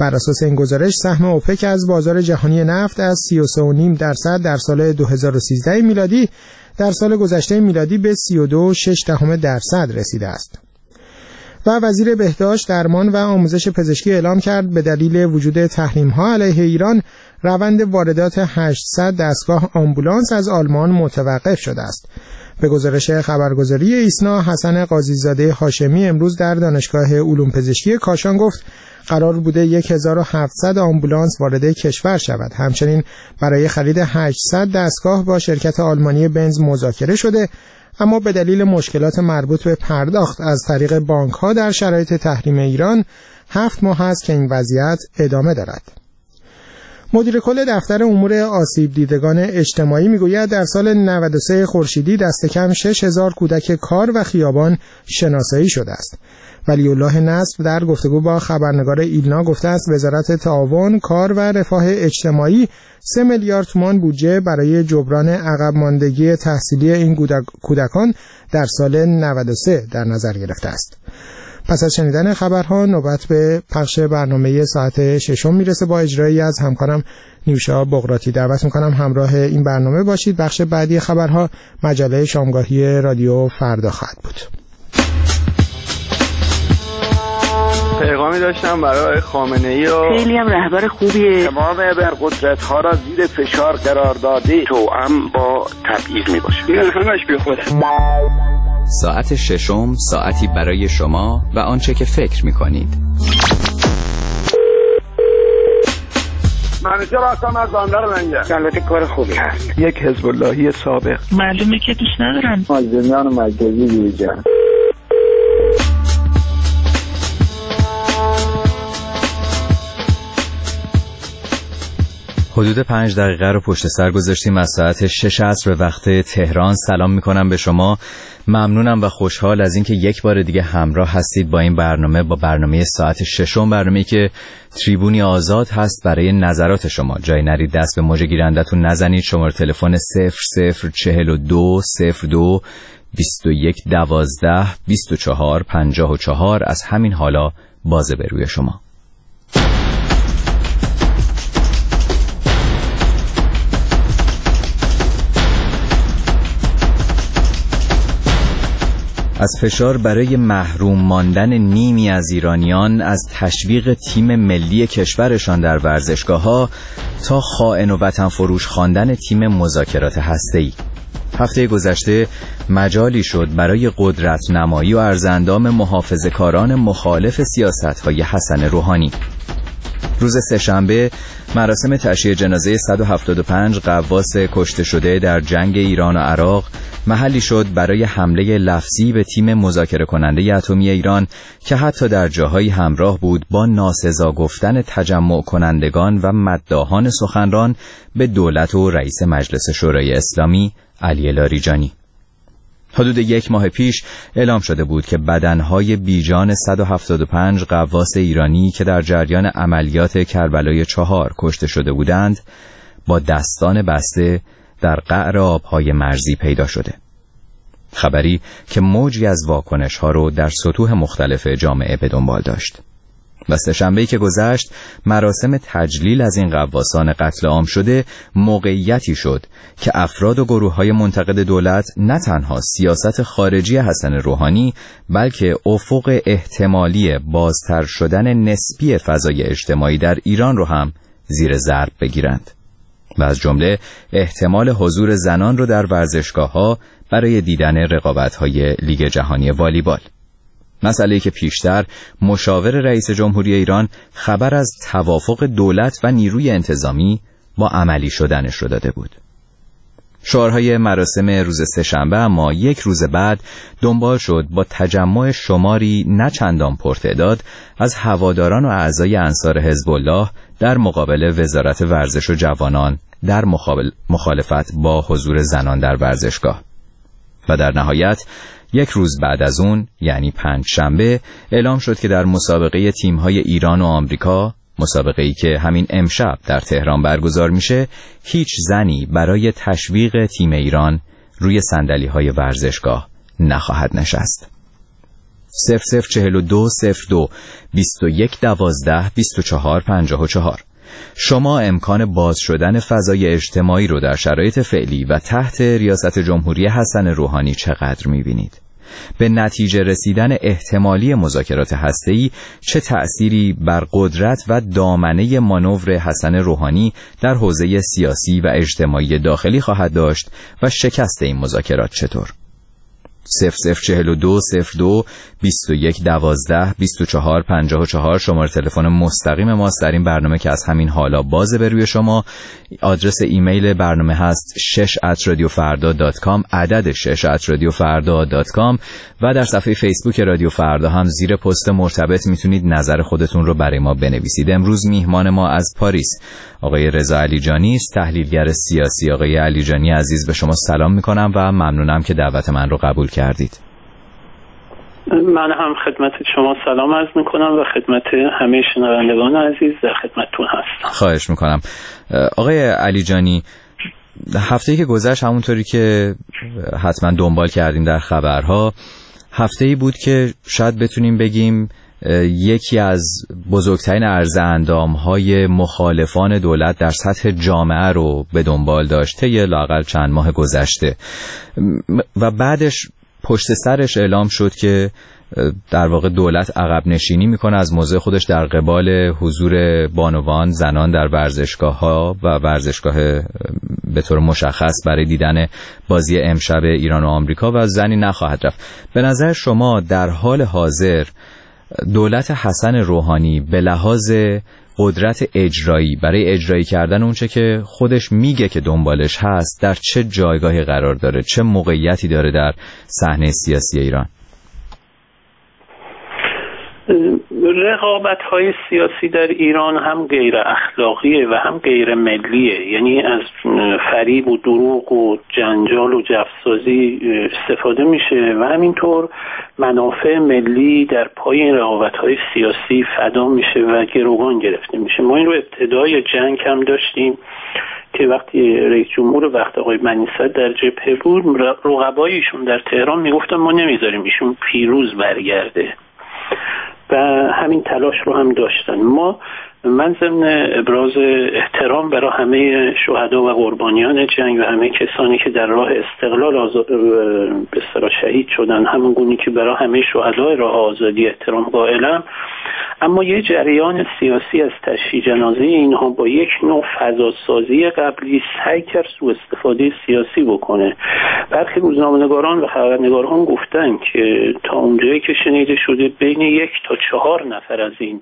بر اساس این گزارش سهم اوپک از بازار جهانی نفت از 33.5% در سال 2013 میلادی در سال گذشته میلادی به 32.6% رسیده است. و وزیر بهداشت، درمان و آموزش پزشکی اعلام کرد به دلیل وجود تحریم‌ها علیه ایران روند واردات 800 دستگاه آمبولانس از آلمان متوقف شده است. به گزارش خبرگزاری ایسنا، حسن قاضیزاده هاشمی امروز در دانشگاه علوم پزشکی کاشان گفت قرار بوده 1700 آمبولانس وارد کشور شود. همچنین برای خرید 800 دستگاه با شرکت آلمانی بنز مذاکره شده، اما به دلیل مشکلات مربوط به پرداخت از طریق بانک‌ها در شرایط تحریم ایران 7 ماه است که این وضعیت ادامه دارد. مدیر کل دفتر امور آسیب دیدگان اجتماعی میگوید در سال 93 خورشیدی دست کم 6000 کودک کار و خیابان شناسایی شده است. ولی الله نصر در گفتگو با خبرنگار ایلنا گفته است وزارت تعاون، کار و رفاه اجتماعی 3 میلیارد تومان بودجه برای جبران عقب ماندگی تحصیلی این کودکان در سال 93 در نظر گرفته است. پس از شنیدن خبرها نوبت به پخش برنامه ساعت 6 میرسه با اجرایی از همکارم نیوشا بغراتی. دعوت میکنم همراه این برنامه باشید. بخش بعدی خبرها مجله شامگاهی رادیو فردا خواهد بود. پیغامی داشتم برای خامنه‌ای و خیلی هم رهبر خوبیه. تمام ابرقدرت‌ها را زیر فشار قرار داده توأم با تبعیض میباشه. این همش بی خوده. ساعت 6 ساعتی برای شما و آنچه که فکر میکنید. منیجر هستم از بندر لنگر. البته کار خوبی هست. یک حزب اللهی سابق. معلومه که دوست ندارن. مازندران مرکزی دیجان. حدود 5 دقیقه رو پشت سر گذاشتیم از ساعت 6 عصر به وقت تهران. سلام میکنم به شما. ممنونم و خوشحال از اینکه یک بار دیگه همراه هستید با این برنامه، با برنامه ساعت 6، برنامه‌ای که تریبونی آزاد هست برای نظرات شما. جای نرید دست به موج گیرندتون نزنید. شماره تلفن 0042 02 21 12 24 54 از همین حالا بازه به روی شما. از فشار برای محروم ماندن نیمی از ایرانیان از تشویق تیم ملی کشورشان در ورزشگاه‌ها تا خائن و وطن فروش خواندن تیم مذاکرات هسته‌ای. هفته گذشته مجالی شد برای قدرت نمایی و ارزاندام محافظه‌کاران مخالف سیاست‌های حسن روحانی. روز سه‌شنبه مراسم تشییع جنازه 175 غواص کشته شده در جنگ ایران و عراق محلی شد برای حمله لفظی به تیم مذاکره کننده اتمی ایران که حتی در جاهایی همراه بود با ناسزا گفتن تجمع کنندگان و مداحان سخنران به دولت و رئیس مجلس شورای اسلامی علی لاریجانی. حدود 1 ماه پیش اعلام شده بود که بدنهای بیجان 175 غواص ایرانی که در جریان عملیات کربلای 4 کشته شده بودند با دستان بسته در قعر آبهای مرزی پیدا شده. خبری که موجی از واکنش‌ها رو در سطوح مختلف جامعه به دنبال داشت. و سه‌شنبه‌ای که گذشت مراسم تجلیل از این غواصان قتل عام شده موقعیتی شد که افراد و گروه‌های منتقد دولت نه تنها سیاست خارجی حسن روحانی بلکه افق احتمالی بازتر شدن نسبی فضای اجتماعی در ایران رو هم زیر ضرب بگیرند و از جمله احتمال حضور زنان رو در ورزشگاه‌ها برای دیدن رقابت‌های لیگ جهانی والیبال. مسئله‌ای که پیشتر مشاور رئیس جمهوری ایران خبر از توافق دولت و نیروی انتظامی با عملی شدنش رو داده بود. شعارهای مراسم روز سه‌شنبه اما یک روز بعد دنبال شد با تجمع شماری نه چندان پرتعداد از هواداران و اعضای انصار حزب الله در مقابل وزارت ورزش و جوانان در مخالفت با حضور زنان در ورزشگاه. و در نهایت یک روز بعد از اون یعنی پنجشنبه اعلام شد که در مسابقه تیم‌های ایران و آمریکا، مسابقه‌ای که همین امشب در تهران برگزار میشه، هیچ زنی برای تشویق تیم ایران روی صندلی‌های ورزشگاه نخواهد نشست. 0042 02 21 12 24 54. شما امکان باز شدن فضای اجتماعی رو در شرایط فعلی و تحت ریاست جمهوری حسن روحانی چقدر می‌بینید؟ به نتیجه رسیدن احتمالی مذاکرات هسته‌ای چه تأثیری بر قدرت و دامنه مانور حسن روحانی در حوزه سیاسی و اجتماعی داخلی خواهد داشت و شکست این مذاکرات چطور؟ 0042 02 21 12 24 54 شماره تلفن مستقیم ماست در این برنامه که از همین حالا بازه به روی شما. آدرس ایمیل برنامه هست 6@radiofarda.com، عدد 6@radiofarda.com، و در صفحه فیسبوک رادیو فردا هم زیر پست مرتبط میتونید نظر خودتون رو برای ما بنویسید. امروز میهمان ما از پاریس آقای رضا علیجانی است، تحلیلگر سیاسی. آقای علیجانی عزیز، به شما سلام میکنم و ممنونم که دعوت من رو قبول کردید. من هم خدمت شما سلام عرض میکنم و خدمت همه شنوندگان عزیز در خدمتتون هستم. خواهش میکنم. آقای علیجانی، هفته‌ای که گذشت همونطوری که حتما دنبال کردیم در خبرها، هفته‌ای بود که شاید بتونیم بگیم یکی از بزرگترین عرض‌اندام‌های مخالفان دولت در سطح جامعه رو به دنبال داشته یه لااقل چند ماه گذشته و بعدش پشت سرش اعلام شد که در واقع دولت عقب نشینی میکنه از موضع خودش در قبال حضور بانوان زنان در ورزشگاه‌ها و ورزشگاه به طور مشخص برای دیدن بازی امشب ایران و آمریکا و زنی نخواهد رفت. به نظر شما در حال حاضر دولت حسن روحانی به لحاظ قدرت اجرایی برای اجرایی کردن اونچه که خودش میگه که دنبالش هست در چه جایگاهی قرار داره؟ چه موقعیتی داره در صحنه سیاسی ایران؟ رقابت‌های سیاسی در ایران هم غیر اخلاقیه و هم غیر ملیه، یعنی از فریب و دروغ و جنجال و جفسازی استفاده میشه و همینطور منافع ملی در پای این رقابت‌های سیاسی فدا میشه و گروگان گرفته میشه. ما این رو ابتدای جنگ هم داشتیم که وقتی رئیس جمهور وقت آقای منیصد در جبهه بود، رقبایشون در تهران میگفتن ما نمیذاریم ایشون پیروز برگرده و همین تلاش رو هم داشتن. من ضمن ابراز احترام برای همه شهدا و قربانیان جنگ و همه کسانی که در راه استقلال به اصطلاح شهید شدن، همون گونه که برای همه شهدای راه آزادی احترام قائلم، اما یه جریان سیاسی از تشییع جنازه اینها با یک نوع فضاسازی قبلی سعی کرد سوء استفاده سیاسی بکنه. برخی روزنامه‌نگاران و خبرنگاران گفتن که تا اونجایی که شنیده شده بین 1 تا 4 نفر از این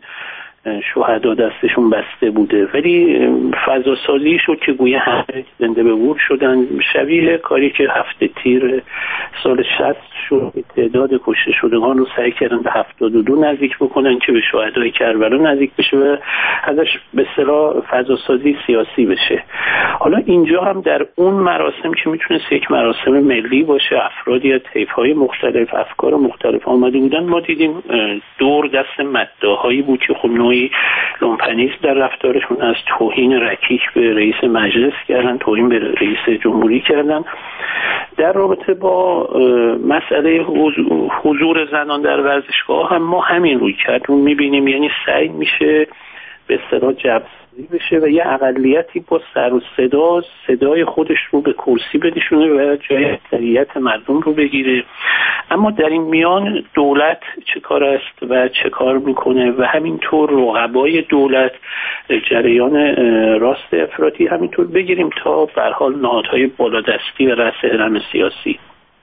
شهدا دستشون بسته بوده، ولی فضا سازی شد که گویا همه زنده به گور شدن، شبیه کاری که هفته تیر سال 60 شد. تعداد کشته شدگان رو سعی کردن به 72 نزدیک بکنن که به شهدای کربلا نزدیک بشه و ازش به اصطلاح فضا سازی سیاسی بشه. حالا اینجا هم در اون مراسم که میتونست یک مراسم ملی باشه، افرادی از طیف‌های مختلف، افکار مختلف آمده بودن، ما دیدیم دور دست مداحایی بود که خب نوعی لومپنیسم در رفتارشون، از توهین رکیک به رئیس مجلس کردن، توهین به رئیس جمهوری کردن. در رابطه با مسئله حضور زنان در ورزشگاه هم ما همین روی کردون میبینیم، یعنی سعی میشه به اصطلاح جبرانی بشه و یه اقلیتی با سر و صدای خودش رو به کرسی بنشونه و جای اکثریت مردم رو بگیره. اما در این میان دولت چه کار است و چه کار میکنه و همینطور رقبای دولت، جریان راست افراطی، همینطور بگیریم تا به هر حال نهادهای بالادستی و رأس هرم سیاسی.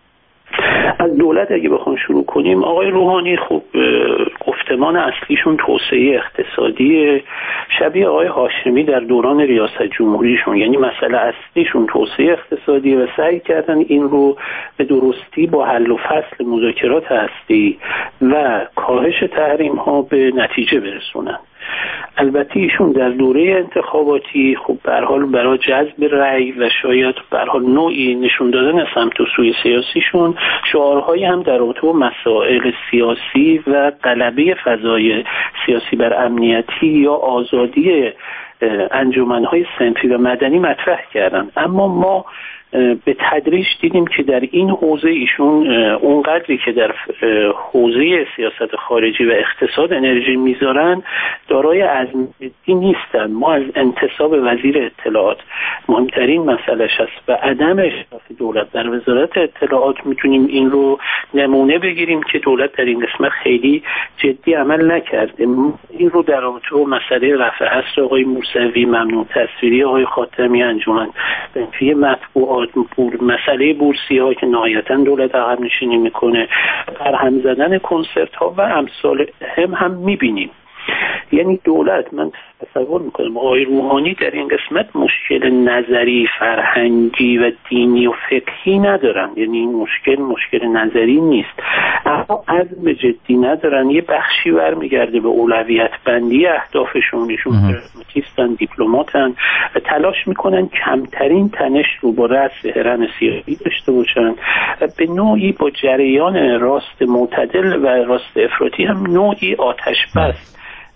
از دولت اگه بخوام شروع کنیم، آقای روحانی خب گفتمان اصلیشون توسعه اقتصادی، شبیه آقای هاشمی در دوران ریاست جمهوریشون، یعنی مسئله اصلیشون توسعه اقتصادی و سعی کردن این رو به درستی با حل و فصل مذاکرات هستی و کاهش تحریم ها به نتیجه برسونن. البته ایشون در دوره انتخاباتی خب به هر حال برای جذب رأی و شاید به هر حال نوعی نشون دادن سمت و سوی سیاسیشون شعارهایی هم در رابطه با مسائل سیاسی و غلبه فضای سیاسی بر امنیتی یا آزادی انجمن‌های صنفی و مدنی مطرح کردن. اما ما به تدریج دیدیم که در این حوزه ایشون اونقدری که در حوزه سیاست خارجی و اقتصاد انرژی میذارن دارای عزم جدی نیستن. ما از انتصاب وزیر اطلاعات مهمترین مسئلهش هست و عدم اشراف دولت در وزارت اطلاعات میتونیم این رو نمونه بگیریم که دولت در این قسمت خیلی جدی عمل نکرده. این رو در رابطه با مسئله رفع اصر آقای موسوی، ممنوع تصویری آقای خاتمی، انجمن بنفی مطبوعات، مسئله بورسیه که نهایتا دولت عقب نشینی میکنه، برهم زدن کنسرت ها و امثال هم میبینیم. یعنی دولت، من تصور میکنم آقای روحانی در این قسمت مشکل نظری، فرهنگی و دینی و فقهی ندارن، یعنی این مشکل نظری نیست، اما عزم جدی ندارن. یه بخشی برمیگرده به اولویت بندی اهدافشون، ایشون پراسماتیستن، دیپلماتن و تلاش میکنن کمترین تنش رو با رأس هرم سیاسی داشته باشن و به نوعی با جریان راست معتدل و راست افراطی هم نوعی آتش بس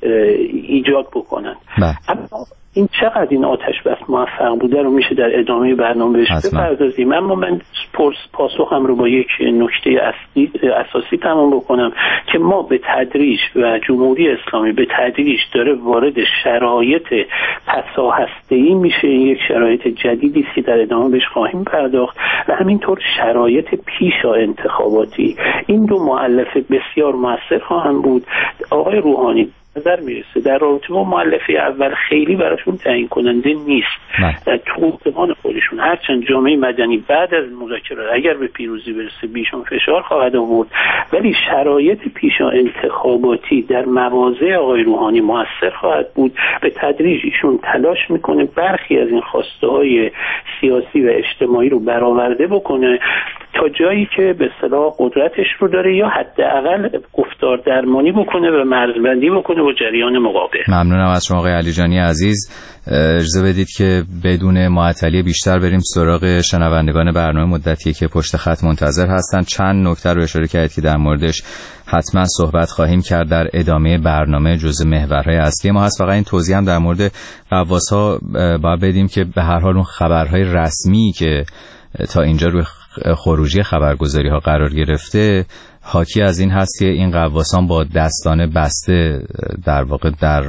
ایجاد بکنن. اما این چقدر این آتش بس موفق بوده رو میشه در ادامه برنامه بهش بپردازیم. اما من پاسخم رو با یک نکته اساسی تمام بکنم که ما به تدریج و جمهوری اسلامی به تدریج داره وارد شرایط پساهسته‌ای میشه. یک شرایط جدیدی است که در ادامه بهش خواهیم پرداخت و همینطور شرایط پیشا انتخاباتی. این دو مؤلفه بسیار موثر خواهند بود. آقای روحانی نظر میرسه در رابطه با مؤلفه اول خیلی براشون تعیین کننده نیست. در تو زمان خودشون هرچند جامعه مدنی بعد از مذاکرات اگر به پیروزی برسه بیشون فشار خواهد آورد، ولی شرایط پیشا انتخاباتی در مواضع آقای روحانی موثر خواهد بود. به تدریج ایشون تلاش میکنه برخی از این خواسته های سیاسی و اجتماعی رو برآورده بکنه تا جایی که به اصطلاح قدرتش رو داره، یا حداقل گفتار درمانی بکنه و مرزبندی بکنه با جریان مقابل. ممنونم از شما آقای علیجانی عزیز. اجازه بدید که بدون معطلی بیشتر بریم سراغ شنوندگان برنامه مدتی که پشت خط منتظر هستن. چند نکته رو اشاره کردید که در موردش حتما صحبت خواهیم کرد در ادامه برنامه، جزء محورهای اصلی ما هست. فقط این توضیح هم در مورد غواص‌ها باید بدیم که به هر حال اون خبرهای رسمی که تا اینجا روی خروجی خبرگزاری ها قرار گرفته حاکی از این هست که این غواصان با دستانه بسته در واقع در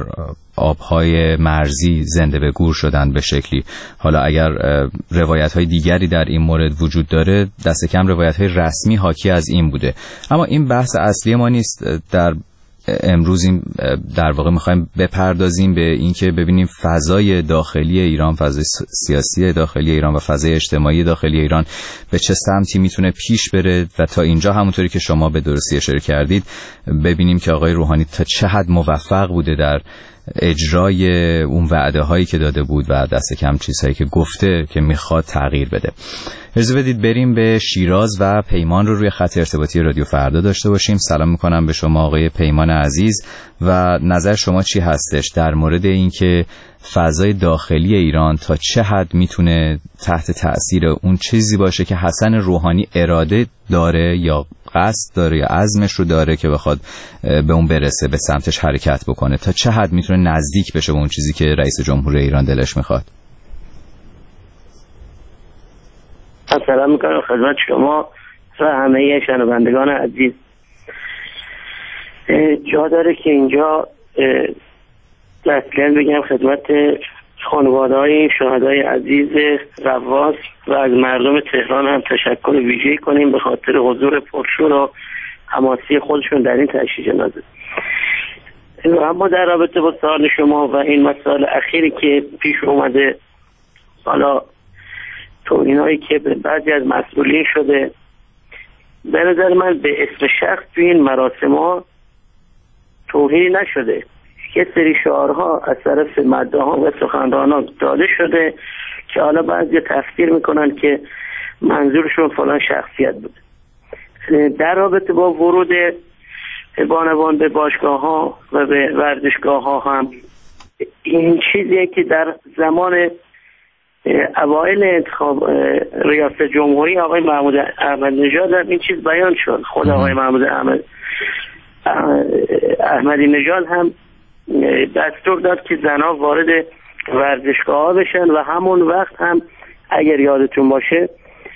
آبهای مرزی زنده به گور شدن به شکلی. حالا اگر روایت های دیگری در این مورد وجود داره، دست کم روایت های رسمی حاکی از این بوده. اما این بحث اصلی ما نیست. در امروز این در واقع میخوایم بپردازیم به اینکه ببینیم فضای داخلی ایران، فضای سیاسی داخلی ایران و فضای اجتماعی داخلی ایران به چه سمتی میتونه پیش بره و تا اینجا همونطوری که شما به درستی اشاره کردید ببینیم که آقای روحانی تا چه حد موفق بوده در اجرای اون وعده هایی که داده بود و دست کم چیزهایی که گفته که میخواد تغییر بده. اجازه بدید بریم به شیراز و پیمان رو روی خط ارتباطی رادیو فردا داشته باشیم. سلام میکنم به شما آقای پیمان عزیز و نظر شما چی هستش در مورد اینکه فضای داخلی ایران تا چه حد میتونه تحت تأثیر اون چیزی باشه که حسن روحانی اراده داره یا قصد داره یا عزمش رو داره که بخواد به اون برسه، به سمتش حرکت بکنه، تا چه حد میتونه نزدیک بشه به اون چیزی که رئیس جمهور ایران دلش میخواد؟ سلام میکنم خدمت شما و همه شنوندگان عزیز. جا داره که اینجا اصلا بگم خدمت خانواده‌های شهدای عزیز غواص و از مردم تهران هم تشکر ویژه‌ای کنیم به خاطر حضور پرشور و حماسی خودشون در این تشییع جنازه. اما در رابطه با سوال شما و این مسائل اخیری که پیش اومده، حالا توهینایی که به بعضی از مسئولین شده، به نظر من به اسم شخص توی این مراسم ها توهین نشده. یه سری شعارها از طرف مداحان و سخنرانان داده شده که حالا بعضی تفسیر میکنن که منظورشون فلان شخصیت بود. در رابطه با ورود بانوان به باشگاه ها و به ورزشگاه ها هم این چیزیه که در زمان اوایل انتخاب ریاست جمهوری آقای محمود احمدی‌نژاد این چیز بیان شد. خود آقای محمود احمدی‌نژاد هم دستور داد که زنها وارد ورزشگاه ها بشن و همون وقت هم اگر یادتون باشه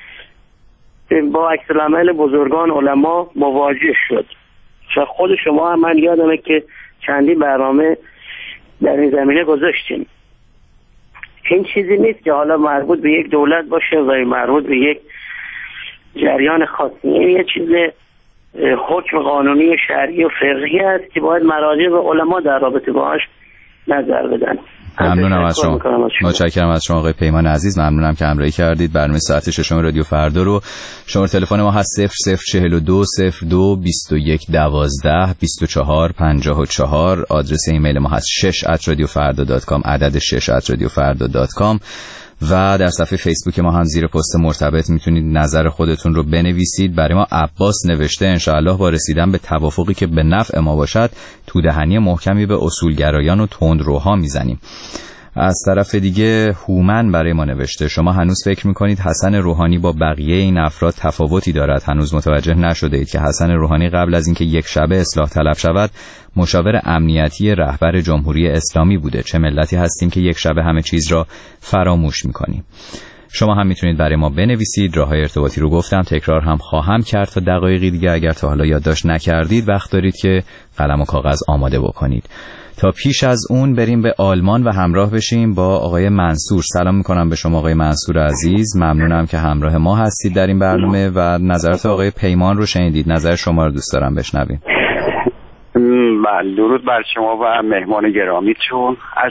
با عکس العمل بزرگان علما مواجه شد. خود شما هم من یادمه که چندین برنامه در این زمینه گذاشتیم. این چیزی نیست که حالا مربوط به یک دولت باشه و مربوط به یک جریان خاصی. این یه چیز حکم قانونی شرعی و فقهی است که باید مراجع و علما در رابطه باهاش نظر بدن. ممنونم از شما. متشکرم از شما آقای پیمان عزیز. ممنونم که همراهی کردید. برنامه ساعت ششم رادیو فردا رو شماره تلفن ما هست 0042 02 21 12 24 54. آدرس ایمیل ما هست 6@radiofarda.com، عدد 6@radiofarda.com. و در صفحه فیسبوک ما هم زیر پست مرتبط میتونید نظر خودتون رو بنویسید. برای ما عباس نوشته انشاءالله با رسیدن به توافقی که به نفع ما باشد تو دهنی محکمی به اصولگرایان و تندروها میزنیم. از طرف دیگه هومن برای ما نوشته شما هنوز فکر میکنید حسن روحانی با بقیه این افراد تفاوتی دارد؟ هنوز متوجه نشده اید که حسن روحانی قبل از اینکه یک شبه اصلاح طلب شود مشاور امنیتی رهبر جمهوری اسلامی بوده. چه ملتی هستیم که یک شبه همه چیز را فراموش میکنیم؟ شما هم میتونید برای ما بنویسید. راههای ارتباطی رو گفتم، تکرار هم خواهم کرد تا دقایقی دیگه. اگر تا حالا یادداشت نکردید وقت دارید که قلم و کاغذ آماده بکنید. تا پیش از اون بریم به آلمان و همراه بشیم با آقای منصور. سلام میکنم به شما آقای منصور عزیز. ممنونم که همراه ما هستید در این برنامه و نظرات آقای پیمان رو شنیدید. نظر شما رو دوست دارم بشنویم. بله، درود بر شما و مهمان گرامیتون. از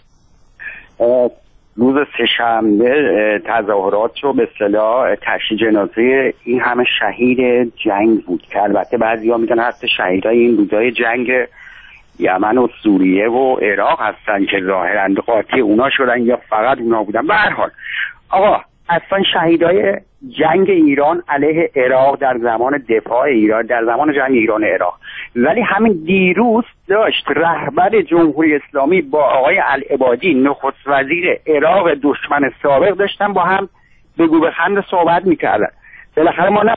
روز سه‌شنبه تظاهرات رو به اصطلاح تشییع جنازه این همه شهید جنگ بود که البته بعضی‌ها میگن هست شهیدای این روزای جنگ یمن و سوریه و عراق هستن که ظاهراً قاطی اونا شدن یا فقط اونا بودن. به هر حال آقا اصلا شهیدای جنگ ایران علیه عراق در زمان دفاع ایران در زمان جنگ ایران عراق، ولی همین دیروز داشت رهبر جمهوری اسلامی با آقای العبادی نخست وزیر عراق دشمن سابق داشتن با هم بگو بخند صحبت میکردن. بالاخره ما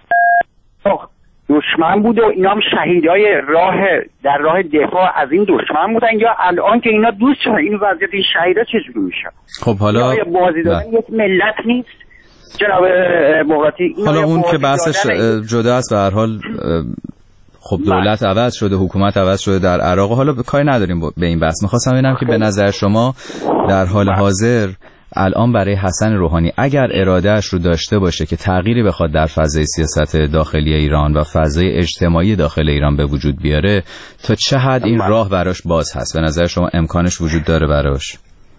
دشمن بود و اینا هم شهیدای در راه دفاع از این دشمن بودن، یا الان که اینا دوست شدن این وضعیت این شهیدا چجوری میشه؟ خب حالا بازی دادن یک ملت نیست جناب مقاطی. حالا اون که بحثش جدا است. به هر حال خب دولت عوض شده، حکومت عوض شده در عراق. حالا کاری نداریم به این بحث. می‌خواستم ببینم که به نظر شما در حال حاضر الان برای حسن روحانی اگر ارادهش رو داشته باشه که تغییری بخواد در فضای سیاست داخلی ایران و فضای اجتماعی داخل ایران به وجود بیاره، تا چه حد این راه براش باز هست؟ به نظر شما امکانش وجود داره براش؟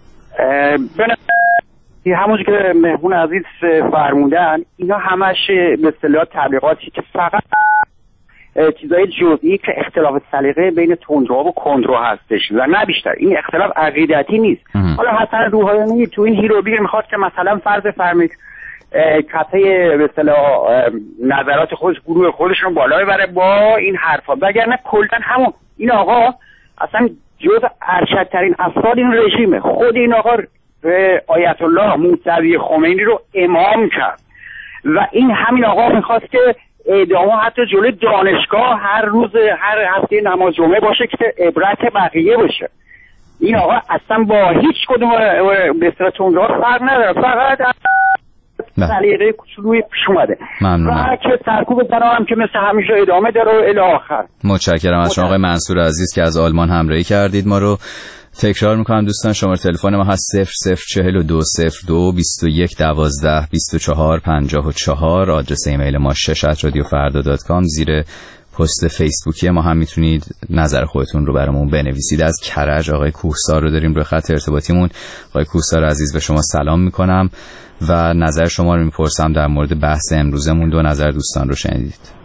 همونجور که مهمون عزیز فرمودن اینا همش به اصطلاح تبلیغاتی که فقط چیزای جزئی که اختلاف سلیقه بین تندرو و کندرو هستش و نه بیشتر. این اختلاف عقیدتی نیست. حالا حسن روحانی تو این هیروبیر میخواد که مثلا فرض فرمایید کته به اصطلاح نظرات خودش گروه خودش رو بالا ببره با این حرفا، وگرنه کلا همون این آقا اصلا جز ارشدترین افراد این رژیمه. خود این آقا آیت الله موسوی خمینی رو امام کرد و این همین آقا میخواست که اعدام حتی جلوی دانشگاه هر روز هر هفته نماز جمعه باشه که عبرت بقیه باشه. این آقا اصلا با هیچ کدوم به اصطلاح تندرو فرق نداره، فقط سلیقه کوچولوی پیش اومده. ممنونم. که سرکوب زنام که مثل همیشه ادامه داره و الی آخر. متشکرم از شما آقای منصور عزیز که از آلمان همراهی کردید ما رو. تکرار میکنم دوستان شماره تلفن ما هست 0042 02 21 12 24 54. آدرس ایمیل ما 6@radiofarda.com. زیر پست فیسبوکی ما هم میتونید نظر خودتون رو برامون بنویسید. از کرج آقای کوهسار رو داریم روی خط ارتباطیمون. آقای کوهسار عزیز به شما سلام میکنم و نظر شما رو میپرسم در مورد بحث امروزمون. دو نظر دوستان رو شنیدید.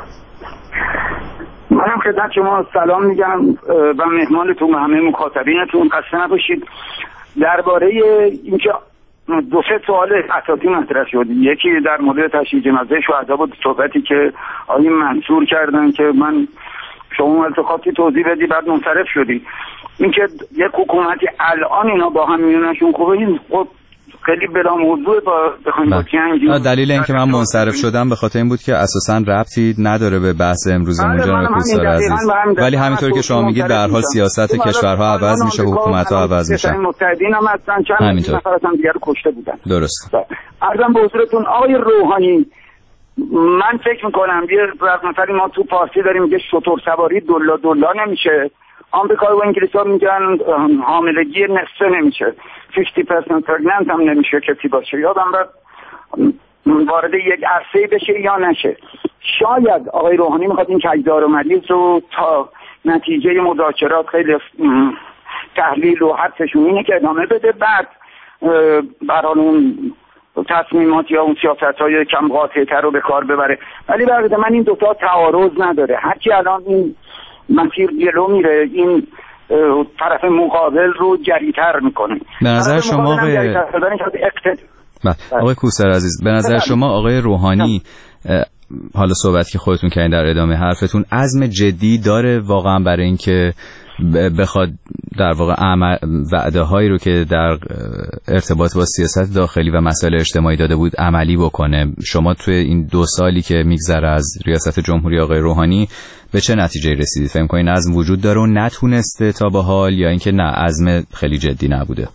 منم خدمت شما سلام میگم و مهمانتون و همه مخاطبینتون. خسته نباشید. درباره اینکه دو سه سوال اساسی مطرح شد. یکی در مورد تشییع جنازه شهدا بود، صحبتی که آقای منصور کردن که من شما التقاطی توضیح بدی بعد منصرف شدی. اینکه یک حکومتی الان اینا با هم میونشون خوبه، این خب خیلی بلا موضوع با بخوایم با جنگ. دلیل اینکه من منصرف شدم به خاطر این بود که اساساً ربطی نداره به بحث امروزمون جناب کوهسار عزیز، ولی همینطور که شما میگید به هر حال سیاست کشورها عوض میشه و حکومت‌ها عوض میشن. متحدین هم هستن، چند نفر هم دیگر کشته بودن. درست. عرضم به حضورتون آقای روحانی، من فکر میکنم یه مثلا ما تو فارسی داریم میگه شتر سواری دلا نمیشه. آمریکا و انگلیس ها میگن حاملگی نصفه نمیشه، 50% پرگننت هم نمیشه کسی باشه. یادم بعد وارد یک عرصه بشه یا نشه. شاید آقای روحانی میخواد این کجدار و مریض رو تا نتیجه مذاکرات خیلی تحلیل و حدسشون اینه که ادامه بده، بعد برای اون تصمیمات یا اون سیاست‌های کم قاطع‌تر رو به کار ببره. ولی برای من این دوتا تعارض نداره. هرچی الان این مسیر جلو میره این طرف مقابل رو جری‌تر میکنه. به نظر شما آقای کوهسار عزیز، به نظر شما آقای روحانی حالا صحبت که خودتون کردین در ادامه حرفتون عزم جدی داره واقعا برای اینکه بخواد در واقع وعده هایی رو که در ارتباط با سیاست داخلی و مسائل اجتماعی داده بود عملی بکنه؟ شما توی این 2 سالی که میگذره از ریاست جمهوری آقای روحانی به چه نتیجه رسیدید؟ فکر می‌کنید عزم وجود داره و نتونسته تا به حال، یا اینکه نه عزم خیلی جدی نبوده؟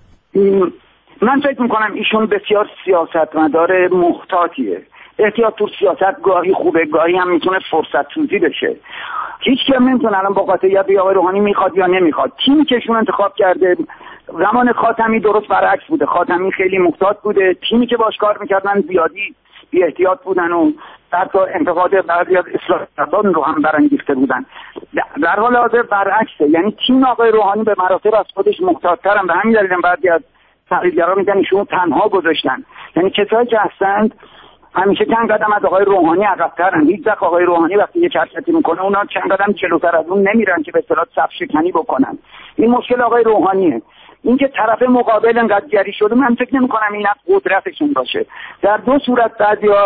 من فکر میکنم ایشون بسیار سیاستمدار محتاطیه. احتیاط تو سیاست گاهی خوبه، گاهی هم میتونه فرصت سوزی بشه. هیچ کم نمیتونه الان با قاطعیت بگه آقای روحانی میخواد یا نمیخواد. تیمی که ایشون انتخاب کرده زمان خاتمی درست برعکس بوده. خاتمی خیلی محتاط بوده، تیمی که باش کار میکردن زیادی بی احتیاط بودن و حتی انتقاد بعضی از اصلاح‌طلبان رو هم برانگیخته بودن. در حال حاضر برعکسه، یعنی تیم آقای روحانی به مراتب از خودش محتاط‌ترن. به همین دلیل بعضی از تحلیلگرا میگن ایشون تنها گذاشتن. یعنی کسایی که هستند همیشه چند قدم از آقای روحانی عقب‌ترن. هیچ وقت آقای روحانی وقتی یه حرکتی میکنه اونا چند قدم جلوتر از اون نمیرن که به اصطلاح صف شکنی بکنن. این مشکل آقای روحانیه. اینکه طرف مقابل انقدر جری شده من فکر نمی‌کنم این از قدرتشون باشه. در 2 صورت بعضیا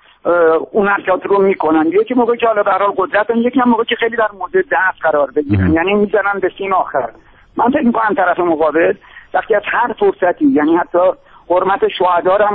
اون حرکات رو میکنن، یکی موقعی که حالا به هر حال قدرتن، یکی هم موقعی که خیلی در مورد ضعف قرار بگیرن، یعنی میزنن به سیم آخر. من فکر می‌کنم طرف مقابل وقتی از هر فرصتی، یعنی حتی حرمت شهدا هم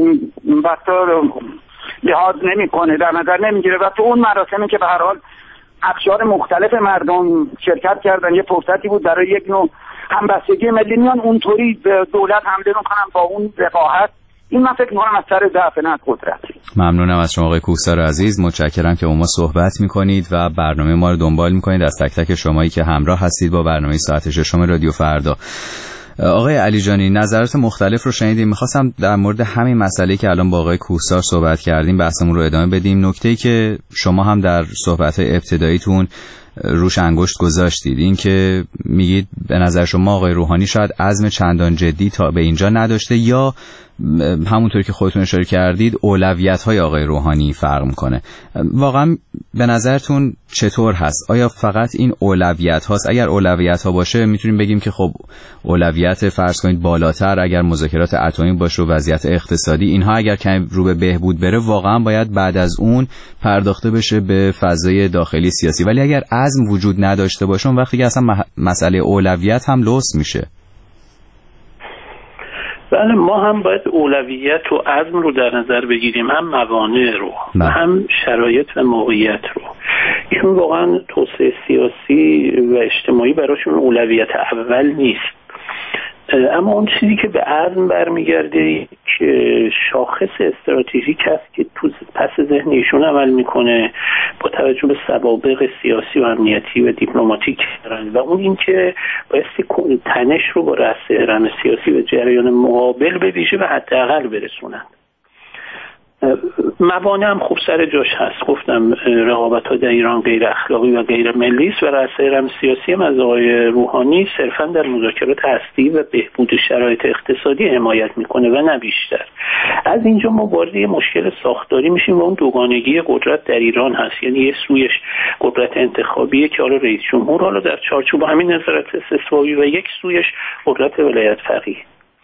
وقتا لحاظ نمیکنه، در نظر نمیگیره و تو اون مراسمی که به هر حال اقشار مختلف مردم شرکت کردن یه فرصتی بود برای یک نوع همبستگی ملی، میان اونطوری به دولت حمله میکنن با اون وقاحت. این من فکر میکنم از سر ضعف نه قدرت. ممنونم از شما آقای کوهسار عزیز، متشکرم که با ما صحبت میکنید و برنامه ما رو دنبال میکنید. از تک تک شمایی که همراه هستید با برنامه ساعت 6 رادیو فردا. آقای علیجانی، نظرات مختلف رو شنیدیم. میخواستم در مورد همین مسئله که الان با آقای کوهسار صحبت کردیم بحثمون رو ادامه بدیم. نکته‌ای که شما هم در صحبت‌های ابتداییتون روش انگشت گذاشتید، این که میگید به نظر شما آقای روحانی شاید عزم چندان جدی تا به اینجا نداشته، یا همونطوری که خودتون اشاره کردید اولویت‌های آقای روحانی فرق می‌کنه. واقعا به نظرتون چطور هست؟ آیا فقط این اولویت هاست؟ اگر اولویت ها باشه میتونیم بگیم که خب اولویت فرض کنید بالاتر اگر مذاکرات اتمی باشه و وضعیت اقتصادی، اینها اگر کمی رو به بهبود بره واقعا باید بعد از اون پرداخته بشه به فضای داخلی سیاسی. ولی اگر عزم وجود نداشته باشه اون وقتی که اصلا مسئله اولویت هم لوث میشه. بله، ما هم باید اولویت و عزم رو در نظر بگیریم، هم موانع رو هم شرایط و موقعیت رو. ایشون واقعا توسعه سیاسی و اجتماعی براشون اولویت اول نیست، اما اون چیزی که به عزم برمیگرده که شاخص استراتژیک هست که تو پس ذهن ایشون عمل میکنه با توجه به سوابق سیاسی و امنیتی و دیپلماتیک دارن، و اون این که بایستی تنش رو با رأس هرم سیاسی و جریان مقابل به ویژه و حداقل برسونن. موانع هم خوب سر جاش هست. گفتم رقابت‌ها در ایران غیر اخلاقی و غیر ملی است و رأس هرم سیاسی هم از آقای روحانی صرفاً در مذاکرات هستی و بهبود شرایط اقتصادی حمایت میکنه و نه بیشتر. از اینجا ما وارد یه مشکل ساختاری میشیم و اون دوگانگی قدرت در ایران هست. یعنی یه سویش قدرت انتخابیه که حالا رئیس جمهور حالا در چارچوب همین نظارت استثنایی و یک سویش قدرت ولایت فقیه.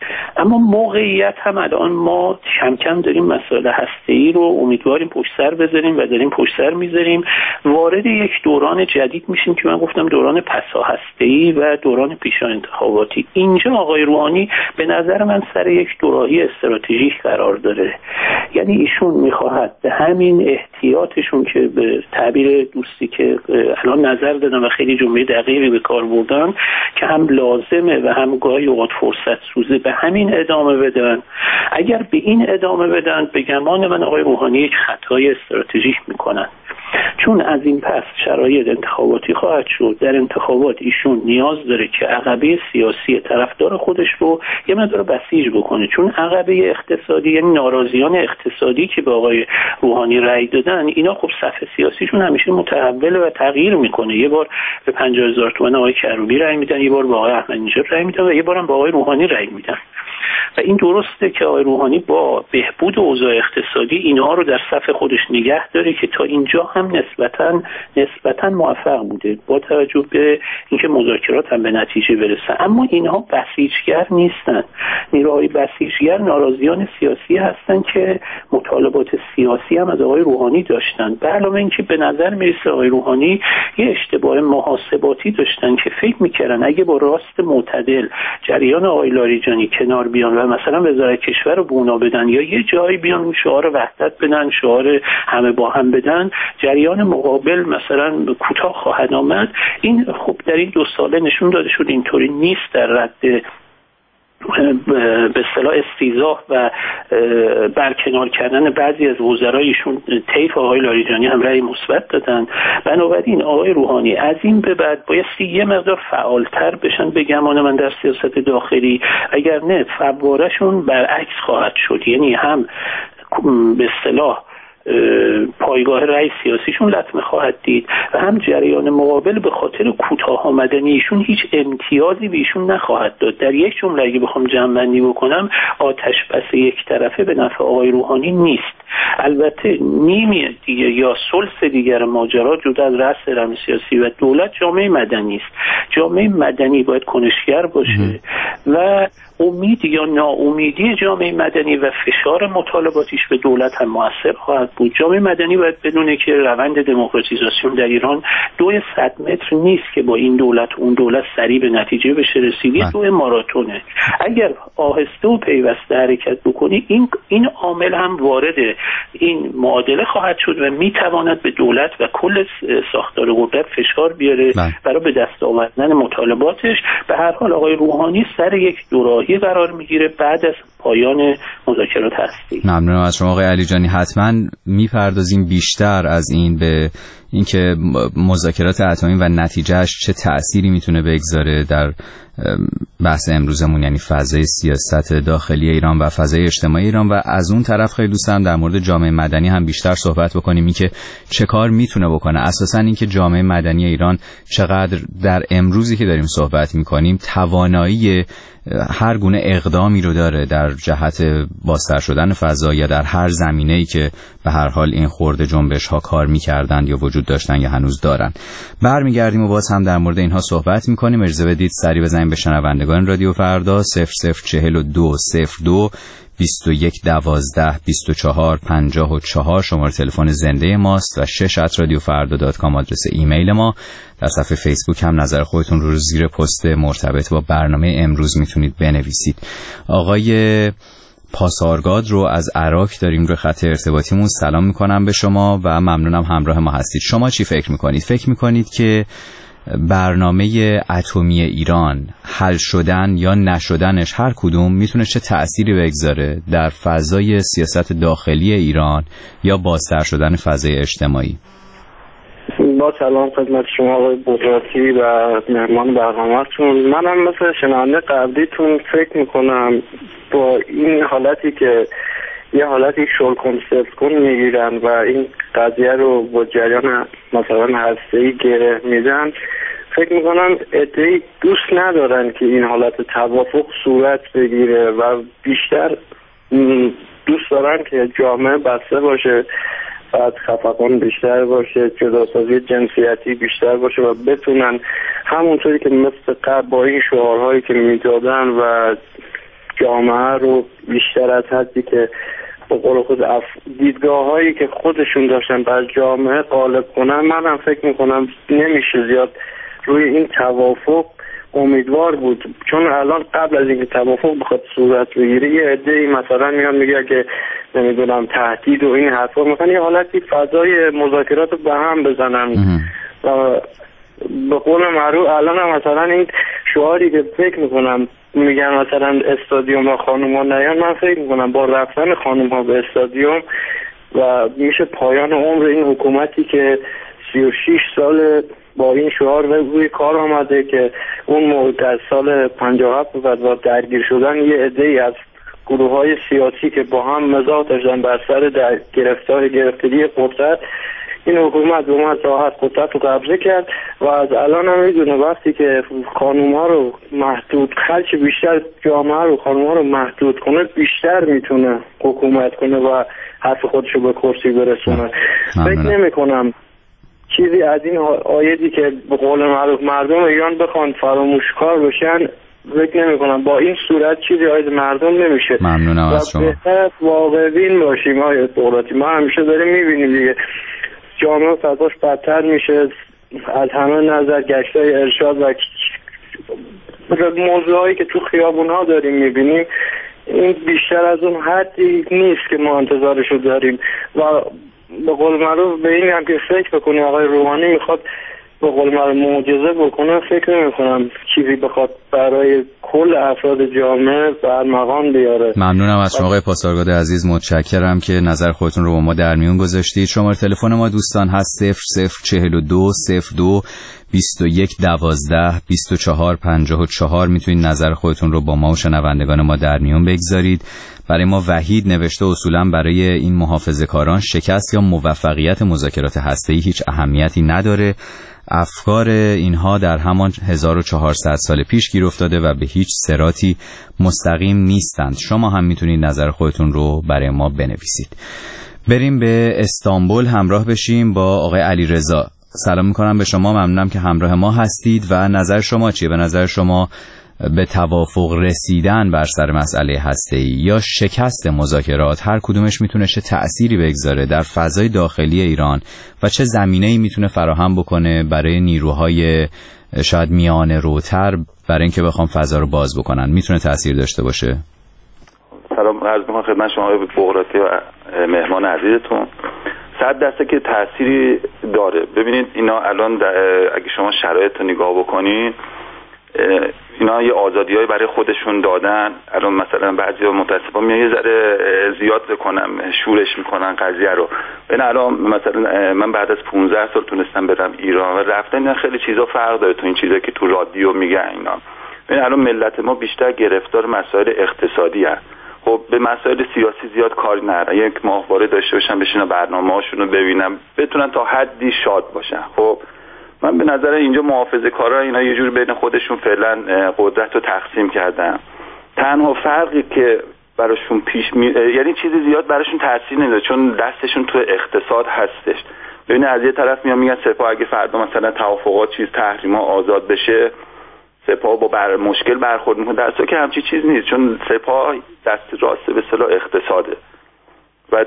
اما موقعیت هم الان ما کم کم داریم مسائل هسته‌ای رو امیدواریم پشت سر بذاریم و داریم پشت سر میذاریم، وارد یک دوران جدید میشیم که من گفتم دوران پسا هسته‌ای و دوران پیشا انتخاباتی. اینجا آقای روحانی به نظر من سر یک دوراهی استراتژیک قرار داره، یعنی ایشون میخواهد به همین احتیاطشون که به تعبیر دوستی که الان نظر دادن و خیلی جمله دقیقی به کار بردن که هم لازمه و هم گاهی اوقات فرصت سوزه، به همین ادامه بدن. اگر به این ادامه بدن به گمان من آقای روحانی یک خطای استراتژیک میکنن، چون از این پس شرایط انتخاباتی خواهد شد. در انتخابات ایشون نیاز داره که عقبه سیاسی طرفدار خودش رو یه مقدار بسیج بکنه، چون عقبه اقتصادی یعنی ناراضیان اقتصادی که به آقای روحانی رأی دادن، اینا خب صف سیاسیشون همیشه متحول و تغییر میکنه. یه بار به 50,000 تومان آقای کروبی رأی میدن، یه بار به آقای احمدی‌نژاد رأی میدن و یه بارم به آقای روحانی رأی میدن. و این درسته که آقای روحانی با بهبود اوضاع اقتصادی اینها رو در صف خودش نگه داره که تا اینجا هم نسبتاً موفق بوده با توجه به اینکه مذاکرات هم به نتیجه برسه. اما اینها بسیجگر نیستن. نیروهای بسیجگر ناراضیان سیاسی هستن که مطالبات سیاسی هم از آقای روحانی داشتن. به علاوه اینکه به نظر میرسه آقای روحانی یه اشتباه محاسباتی داشتن که فکر میکردن اگه با راست معتدل جریان آقای لاریجانی کنار بیان و مثلا وزارت کشور رو بونا بدن یا یه جایی بیان شعار وحدت بدن، شعار همه با هم بدن، جریان مقابل مثلا کوتاه خواهد آمد. این خب در این 2 ساله نشون داده شد اینطوری نیست. در رد به اصطلاح استیضاح و برکنار کردن بعضی از وزرایشون طیف آقای لاریجانی هم رأی مثبت دادن. بنابراین آقای روحانی از این به بعد بایستی یه مقدار فعالتر بشن به گمان من در سیاست داخلی، اگر نه فوارهشون برعکس خواهد شد. یعنی هم به اصطلاح پایگاه رأی سیاسیشون لطمه خواهد دید و هم جریان مقابل به خاطر کوتاه آمدنیشون هیچ امتیازی به ایشون نخواهد داد. در یک جمله اگه بخوام جمع‌بندی بکنم، آتش بس یک طرفه به نفع آقای روحانی نیست. البته نیمی دیگه یا ثلث دیگر ماجرا جدا از رأس رم سیاسی و دولت جامعه مدنی است. جامعه مدنی باید کنشگر باشه و امید یا ناامیدی جامعه مدنی و فشار مطالباتیش به دولت هم مؤثر خواهد بود. جامعه مدنی باید بدونه که روند دموکراتیزاسیون در ایران 200 متر نیست که با این دولت اون دولت سریع به نتیجه بشه رسیدی، 2 ماراتونه. اگر آهسته و پیوسته حرکت بکنی این عامل هم وارد این معادله خواهد شد و میتواند به دولت و کل ساختار قدرت فشار بیاره برای به دست آوردن مطالباتش. به هر حال آقای روحانی سر یک دوراهی قرار میگیره بعد از پایان مذاکرات هستی. ممنونم از شما آقای علیجانی. حتما میپردازیم بیشتر از این به اینکه مذاکرات اتمی و نتیجهش چه تأثیری میتونه بگذاره در بحث امروزمون، یعنی فضای سیاست داخلی ایران و فضای اجتماعی ایران، و از اون طرف خیلی دوست دارم در مورد جامعه مدنی هم بیشتر صحبت بکنیم، این که چه کار میتونه بکنه. اساساً این که جامعه مدنی ایران چقدر در امروزی که داریم صحبت میکنیم توانایی هر گونه اقدامی رو داره در جهت بازتر شدن فضا یا در هر زمینه‌ای که به هر حال این خورده جنبش ها کار میکردن یا وجود داشتن یا هنوز دارن. برمیگردیم و باز هم در مورد اینها صحبت میکنیم. اجازه بدید سری بزنیم به شنوندگان رادیو فردا 0042 02 21 12 24 54 شماره تلفن زنده ماست و 6@radiofarda.com آدرس ایمیل ما. در صفحه فیسبوک هم نظر خودتون رو زیر پست مرتبط با برنامه امروز میتونید بنویسید. آقای پاسارگاد رو از عراق داریم رو خط ارتباطیمون. سلام میکنم به شما و ممنونم همراه ما هستید. شما چی فکر میکنید؟ فکر میکنید که برنامه اتمی ایران حل شدن یا نشدنش هر کدوم میتونه چه تأثیری بگذاره در فضای سیاست داخلی ایران یا بازتر شدن فضای اجتماعی؟ با سلام خدمت شما آقای بغراتی و مهمان برنامه‌تون. منم مثل شنونده قبلیتون فکر میکنم با این حالتی که یه حالتی شلکن سفکن میگیرن و این قضیه رو با جریان مثلا هسته‌ای گره میدن، فکر میکنم عده‌ای دوست ندارن که این حالت توافق صورت بگیره و بیشتر دوست دارن که جامعه بسته باشه، بعد خفقان بیشتر باشه، جداسازی جنسیتی بیشتر باشه و بتونن همونطوری که مثل قبل با این شعارهایی که میدادن و جامعه رو بیشتر از حدی که به قول خود دیدگاه هایی که خودشون داشتن بر جامعه غالب کنن، منم فکر میکنم نمیشه زیاد روی این توافق امیدوار بود، چون الان قبل از اینکه توافق بخواد صورت بگیره یه عده‌ای مثلا میان میگه که نمیدونم تهدید و این حرفا، مثلا یه حالتی فضای مذاکرات رو به هم بزنن و به قول معروف الان هم مثلا این شعاری که فکر میکنم میگن مثلا استادیوم و خانوما نیان، من فکر میکنم با رفتن خانوما به استادیوم و میشه پایان عمر این حکومتی که 36 سال با این شعار روی کار آمده که اون موقع از سال 57 و درگیر شدن یه عده‌ای از گروه‌های سیاسی که با هم مزاح داشتن بر سر گرفتاری قدرت، این حکومت به اومد راحت قدرت رو قبضه کرد و از الان هم میدونه وقتی که خانوم‌ها رو محدود، خلچ بیشتر جامعه رو خانوم‌ها رو محدود کنه بیشتر میتونه حکومت کنه و حرف خودش رو به کرسی برسونه. فکر نمی‌کنم چیزی از این آیدی که به قول معروف مردم ایران بخوان فراموشکار بشن، فکر نمی‌کنم با این صورت چیزی از مردم نمیشه. ممنونم از شما. بهتر واقع بین باشیم آقای دولتی. ما همیشه داریم می‌بینیم دیگه جامعه فضاش بدتر میشه، از همه نظر گشتای ارشاد و موضوعایی که تو خیابون‌ها داریم می‌بینیم این بیشتر از اون حدی نیست که ما انتظارشو داریم و به قول معروف به این هم که فکر بکنه آقای روحانی میخواد به قول معروف معجزه بکنه، فکر نمی‌کنم چیزی بخواد برای کل افراد جامعه بر مقام بیاره. ممنونم از شما آقای پاسارگاد عزیز، متشکرم که نظر خودتون رو با ما در میون گذاشتید. شماره تلفن ما دوستان هست 0042 02 21 12 24 54. میتونید نظر خودتون رو با ما و شنوندگان ما در میون بگذارید. برای ما وحید نوشته اصولا برای این محافظه‌کاران شکست یا موفقیت مذاکرات هسته‌ای هیچ اهمیتی نداره. افکار اینها در همان 1400 سال پیش گیر افتاده و به هیچ صراطی مستقیم نیستند. شما هم میتونید نظر خودتون رو برای ما بنویسید. بریم به استانبول همراه بشیم با آقای علیرضا. سلام میکنم به شما، ممنونم که همراه ما هستید و نظر شما چیه؟ به نظر شما به توافق رسیدن بر سر مسئله هسته‌ای یا شکست مذاکرات هر کدومش میتونه چه تأثیری بگذاره در فضای داخلی ایران و چه زمینه‌ای میتونه فراهم بکنه برای نیروهای شاید میانه روتر برای اینکه بخوام فضا رو باز بکنن؟ میتونه تأثیر داشته باشه؟ سلام عرض می‌کنم خدمت شما آقای بغراتی و مهمان عزیزتون. 100% که تأثیری داره. ببینید اینا الان اگه شما شرایط رو نگاه بکنید، اینا یه آزادی‌های برای خودشون دادن. الان مثلا بعضیا متأسفانه میان یه ذره زیاد بکنم شورش میکنن قضیه رو. ببین الان مثلا من بعد از 15 سال تونستم برم ایران و رفتن خیلی چیزا فرق داره تو این چیزایی که تو رادیو میگن اینا. ببین الان ملت ما بیشتر گرفتار مسائل اقتصادی هست. خب به مسائل سیاسی زیاد کاری ندارن. یک ماهواره داشته باشن بشینن برنامه‌هاشون رو ببینن، بتونن تا حدی شاد باشن. خب من به نظر اینجا محافظه‌کارا اینا یه جور بین خودشون فعلا قدرت رو تقسیم کردن. تنها فرقی که براشون یعنی چیزی زیاد براشون تاثیر نمیذاره چون دستشون تو اقتصاد هستش. ببین از یه طرف میگن سپاه اگه فردا مثلا توافقات تحریما آزاد بشه، سپاه با مشکل برخورد میکنه، در صورتی که همچی چیز نیست، چون سپاه دست راست به اصطلاح اقتصاده و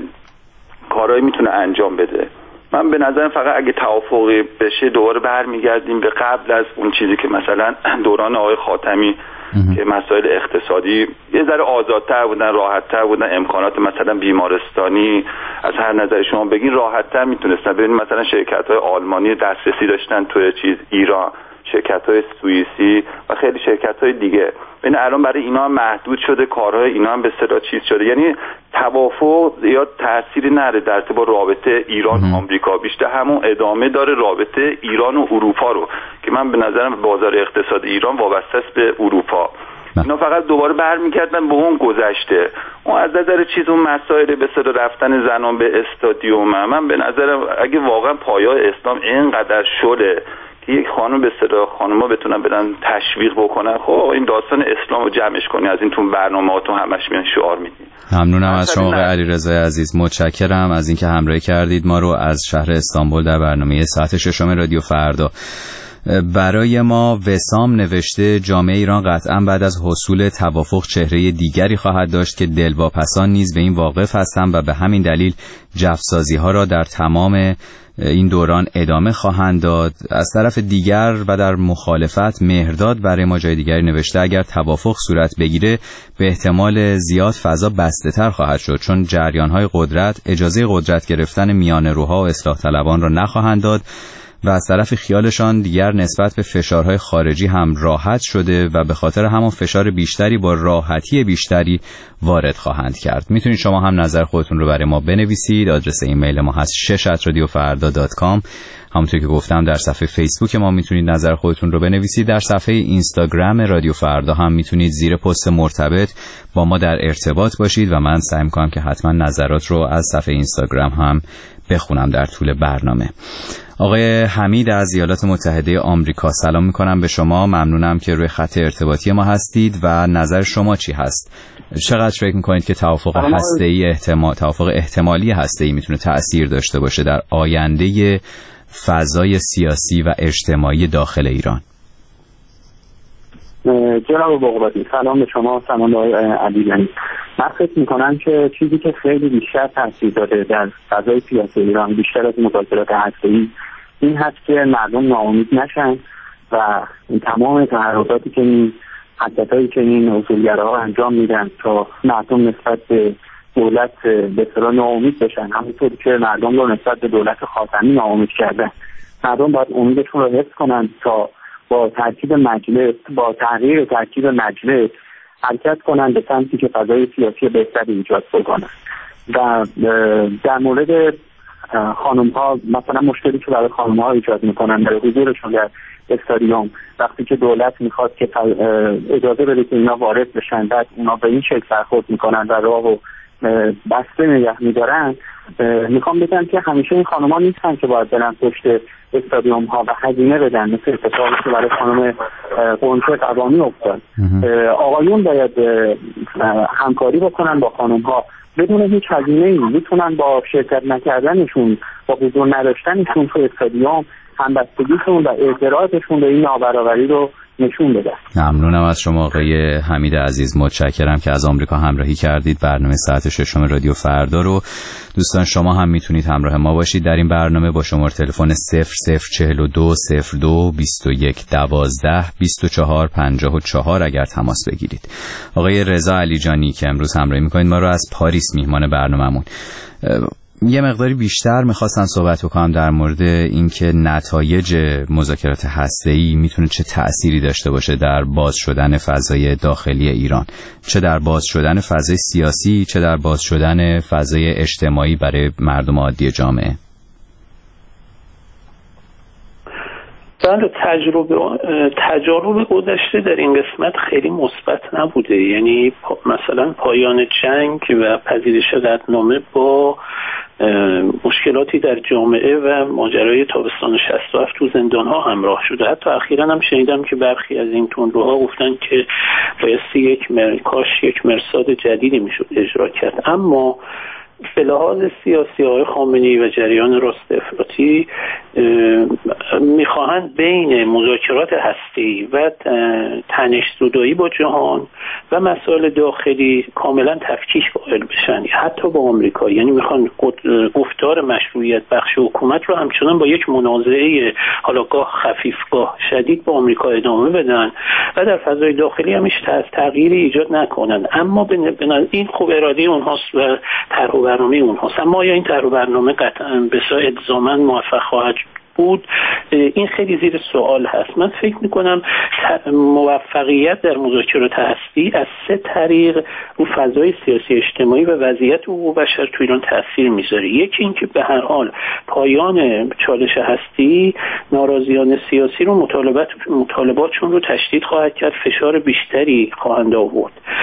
کارایی میتونه انجام بده. من به نظرم فقط اگه توافقی بشه دوباره برمیگردیم به قبل از اون چیزی که مثلا دوران آقای خاتمی که مسائل اقتصادی یه ذره آزادتر بودن، راحتتر بودن، امکانات مثلا بیمارستانی از هر نظر شما بگین راحتتر میتونستن. ببینید مثلا شرکت‌های آلمانی دسترسی داشتن توی ایران، شرکت‌های سوئیسی و خیلی شرکت‌های دیگه. ببین الان برای اینا هم محدود شده، کارهای اینا هم به اصطلاح چیز شده. یعنی توافق یا تأثیری نداره در ارتباط رابطه ایران و آمریکا، بیشتر همون ادامه داره رابطه ایران و اروپا رو که من به نظرم بازار اقتصاد ایران وابسته است به اروپا. اینا فقط دوباره برمیگردن به اون گذشته. اون از نظر چیز اون مسائل به اصطلاح رفتن زنان به استادیوم، من به نظرم اگه واقعا پایه‌های اسلام اینقدر شده یک خانم به اصطلاح خانم‌ها بتونن بدن تشویق بکنن، خب این داستان اسلام رو جمعش کنی از این تو برنامه‌هاتون همش میان شعار میدین. ممنونم از شما آقای علیرضا عزیز، متشکرم از اینکه همراهی کردید ما رو از شهر استانبول در برنامه ساعت 6 رادیو فردا. برای ما وسام نوشته جامعه ایران قطعا بعد از حصول توافق چهره دیگری خواهد داشت که دلواپسان نیز به این واقف هستند و به همین دلیل جفسازی ها را در تمام این دوران ادامه خواهند داد. از طرف دیگر و در مخالفت مهرداد برای ما جای دیگری نوشته اگر توافق صورت بگیره به احتمال زیاد فضا بسته تر خواهد شد، چون جریان‌های قدرت اجازه قدرت گرفتن میانه‌روها و اصلاح طلبان را نخواهند داد و از طرف خیالشان دیگر نسبت به فشارهای خارجی هم راحت شده و به خاطر همون فشار بیشتری با راحتی بیشتری وارد خواهند کرد. میتونید شما هم نظر خودتون رو برای ما بنویسید. آدرس ایمیل ما هست 6@radiofarda.com. همونطور که گفتم در صفحه فیسبوک ما میتونید نظر خودتون رو بنویسید. در صفحه اینستاگرام رادیو فردا هم میتونید زیر پست مرتبط با ما در ارتباط باشید و من سعی میکنم که حتما نظرات رو از صفحه اینستاگرام هم بخونم در طول برنامه. آقای حمید از ایالات متحده آمریکا، سلام میکنم به شما. ممنونم که روی خط ارتباطی ما هستید و نظر شما چی هست؟ چقدر فکر میکنید که توافق احتمالی هسته‌ای میتونه تأثیر داشته باشه در آینده فضای سیاسی و اجتماعی داخل ایران؟ جناب بغراتی، سلام به شما، سلام به آقای علیزنی. من فکر میکنم که چیزی که خیلی بیشتر تاثیر داده در فضای سیاسی ایران بیشتر از مذاکرات هسته‌ای این هست که مردم ناامید نشن و تمام تحرکاتی که این حرکتایی که این اصولگراها انجام میدن تا مردم نسبت به دولت به اصطلاح ناامید بشن، همونطور که مردم رو نسبت به دولت خاتمی ناامید کردن. مردم باید امیدشون رو حفظ کنن تا با ترکیب مجلس، با تغییر ترکیب مجلس حرکت کنن به سمتی که فضای سیاسی بهتری ایجاد بکنن. و در مورد خانم ها مثلا مشکلی که برای خانم ها ایجاد میکنن در حضورشون در استادیوم، وقتی که دولت میخواد که اجازه بده که اینا وارد بشن، بعد اونا به این شکل برخورد میکنن و راهو بسته نگه میدارن. میخوام بگم که همیشه این خانم ها نیستن که باید برن پشت استادیوم ها و هزینه بدن، مثل اتفاقی که برای خانم قنچه قوامی افتاد. آقایون باید همکاری بکنن با خانم ها بدون هیچ هزینه‌ای، میتونن با شرکت نکردنشون، با حضور نداشتنشون تو استادیوم همبستگیشون و اعتراضشون به این نابرابری رو نشون بده. ممنونم از شما آقای حمید عزیز، متشکرم که از آمریکا همراهی کردید. برنامه ساعت 6 رادیو فردا رو دوستان شما هم میتونید همراه ما باشید در این برنامه با شماره تلفن 0042 02 21 12 24 54 اگر تماس بگیرید. آقای رضا علیجانی که امروز همراهی میکنید ما رو از پاریس، میهمان برنامه‌مون، یه مقداری بیشتر میخواستن صحبت بکنم در مورد اینکه نتایج مذاکرات هسته‌ای میتونه چه تأثیری داشته باشه در باز شدن فضای داخلی ایران، چه در باز شدن فضای سیاسی، چه در باز شدن فضای اجتماعی برای مردم عادی جامعه. بله، تجارب گذشته در این قسمت خیلی مثبت نبوده. یعنی مثلا پایان جنگ و پذیرش قطعنامه با مشکلاتی در جامعه و ماجرای تابستان 67 تو زندان‌ها همراه شده. حتی اخیراً هم شنیدم که برخی از این تندروها گفتن که بایستی یک مرصاد جدیدی میشد اجرا کرد. اما به لحاظ سیاسی آقای خامنه‌ای و جریان راست افراطی میخواهند بین مذاکرات هسته‌ای و تنش‌زدایی با جهان و مسائل داخلی کاملا تفکیک قائل بشن، حتی با آمریکا. یعنی میخوان گفتار مشروعیت بخش حکومت رو همچنان با یک منازعه حالا گاه خفیف گاه شدید با آمریکا ادامه بدن و در فضای داخلی هم تغییری ایجاد نکنن. اما این خوب اراده اونهاست و طرح و برنامه اونهاست. اما آیا این طرح و برنامه قطعا بسیار الزاما موفق خواهد بود؟ این خیلی زیر سوال هست. من فکر میکنم موفقیت در مذاکرات هستی از 3 طریق رو فضای سیاسی اجتماعی و وضعیت حقوق بشر تو ایران تاثیر میذاره. یکی این که به هر حال پایان چالش هستی ناراضیان سیاسی رو مطالباتشون رو تشدید خواهد کرد، فشار بیشتری خواهند آورد.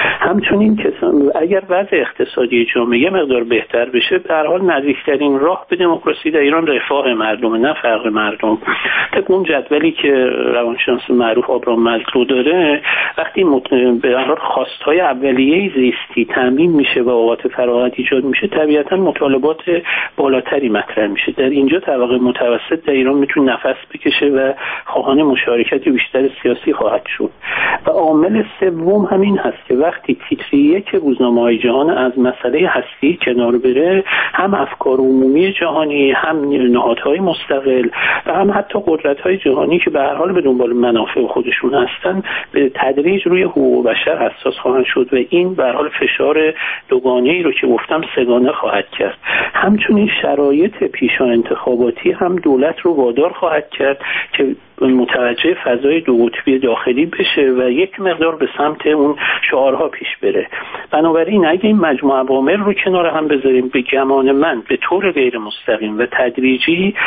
همچنین که اگر وضع اقتصادی جامعه یه مقدار بهتر بشه، به هر حال نزدیکترین راه به دموکراسی در ایران رفاه مردم، نه فقر مردم. طبق اون جدولی که روانشناس معروف آبرام مازلو داره، وقتی به هر حال خواستهای اولیه زیستی تامین میشه و اوقات فراغت ایجاد میشه، طبیعتا مطالبات بالاتری مطرح میشه. در اینجا طبقه متوسط در ایران میتونه نفس بکشه و خواهان مشارکت بیشتر سیاسی خواهد شد. و عامل سوم همین هست که وقتی تیتر یک روزنامه‌های جهان از مسئله هستی کنار بره، هم افکار عمومی جهانی، هم نهادهای مستقل و هم حتی قدرت‌های جهانی که به هر حال به دنبال منافع خودشون هستن، به تدریج روی حقوق بشر حساس خواهند شد و این به هر حال فشار دوگانه‌ای رو که گفتم سگانه خواهد کرد. همچنین شرایط پیشا انتخاباتی هم دولت رو وادار خواهد کرد که متوجه فضای دو قطبی داخلی بشه و یک مقدار به سمت اون شعارها پیش بره. بنابراین اگه این مجموعه عوامل رو کنار هم بذاریم، به گمان من به طور غیر مستقیم و تدریجی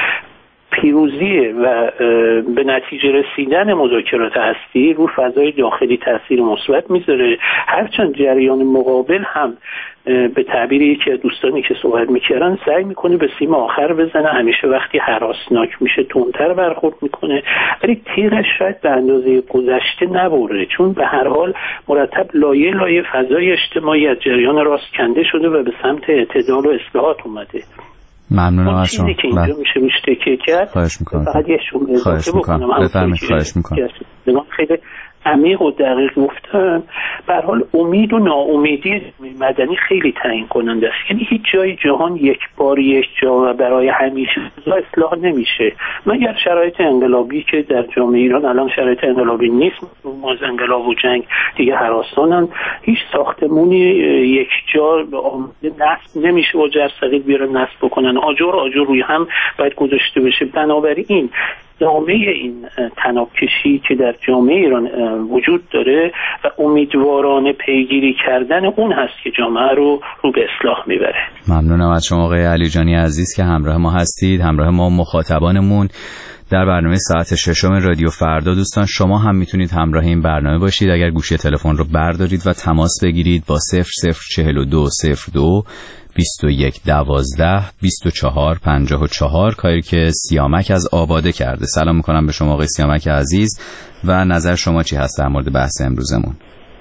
پیروزی و به نتیجه رسیدن مذاکرات هستی رو فضای داخلی تاثیر مثبت میذاره، هرچند جریان مقابل هم به تعبیری که دوستانی که صحبت میکردن سعی میکنه به سیم آخر بزنه، همیشه وقتی هراسناک میشه تندتر برخورد میکنه، ولی تیغش شاید به اندازه گذشته نبره، چون به هر حال مرتب لایه لایه فضای اجتماعی از جریان راست کنده شده و به سمت اعتدال و اصلاحات اومده. ممنونم از شما. چیزی که اینجا میشه تکیه کرد، فقط یه شما اضافه بکنم. بفرمایید. خواهش میکنم. خیلی عمیق و دقیق گفتم. به هر حال امید و ناامیدی مدنی خیلی تعیین کننده است. یعنی هیچ جای جهان یک بار یک جا برای همیشه اصلاح نمیشه، مگر شرایط انقلابی که در جامعه ایران الان شرایط انقلابی نیست، از انقلاب و جنگ دیگه هراسانن. هیچ ساختمونی یک جا به آماده نصب نمیشه و جرثقیل بیارن نصب بکنن، آجر روی هم باید گذاشته بشه. بنابراین ادامه این تنابکشی که در جامعه ایران وجود داره و امیدوارانه پیگیری کردن اون هست که جامعه رو به اصلاح میبره. ممنونم از شما آقای علیجانی عزیز که همراه ما هستید، همراه ما مخاطبانمون در برنامه ساعت ششم رادیو فردا. دوستان شما هم میتونید همراه این برنامه باشید اگر گوشی تلفن رو بردارید و تماس بگیرید با 004202 2112 2454 کاری که سیامک از آباده کرده. سلام میکنم به شما آقای سیامک عزیز و نظر شما چی هست در مورد بحث امروزمون؟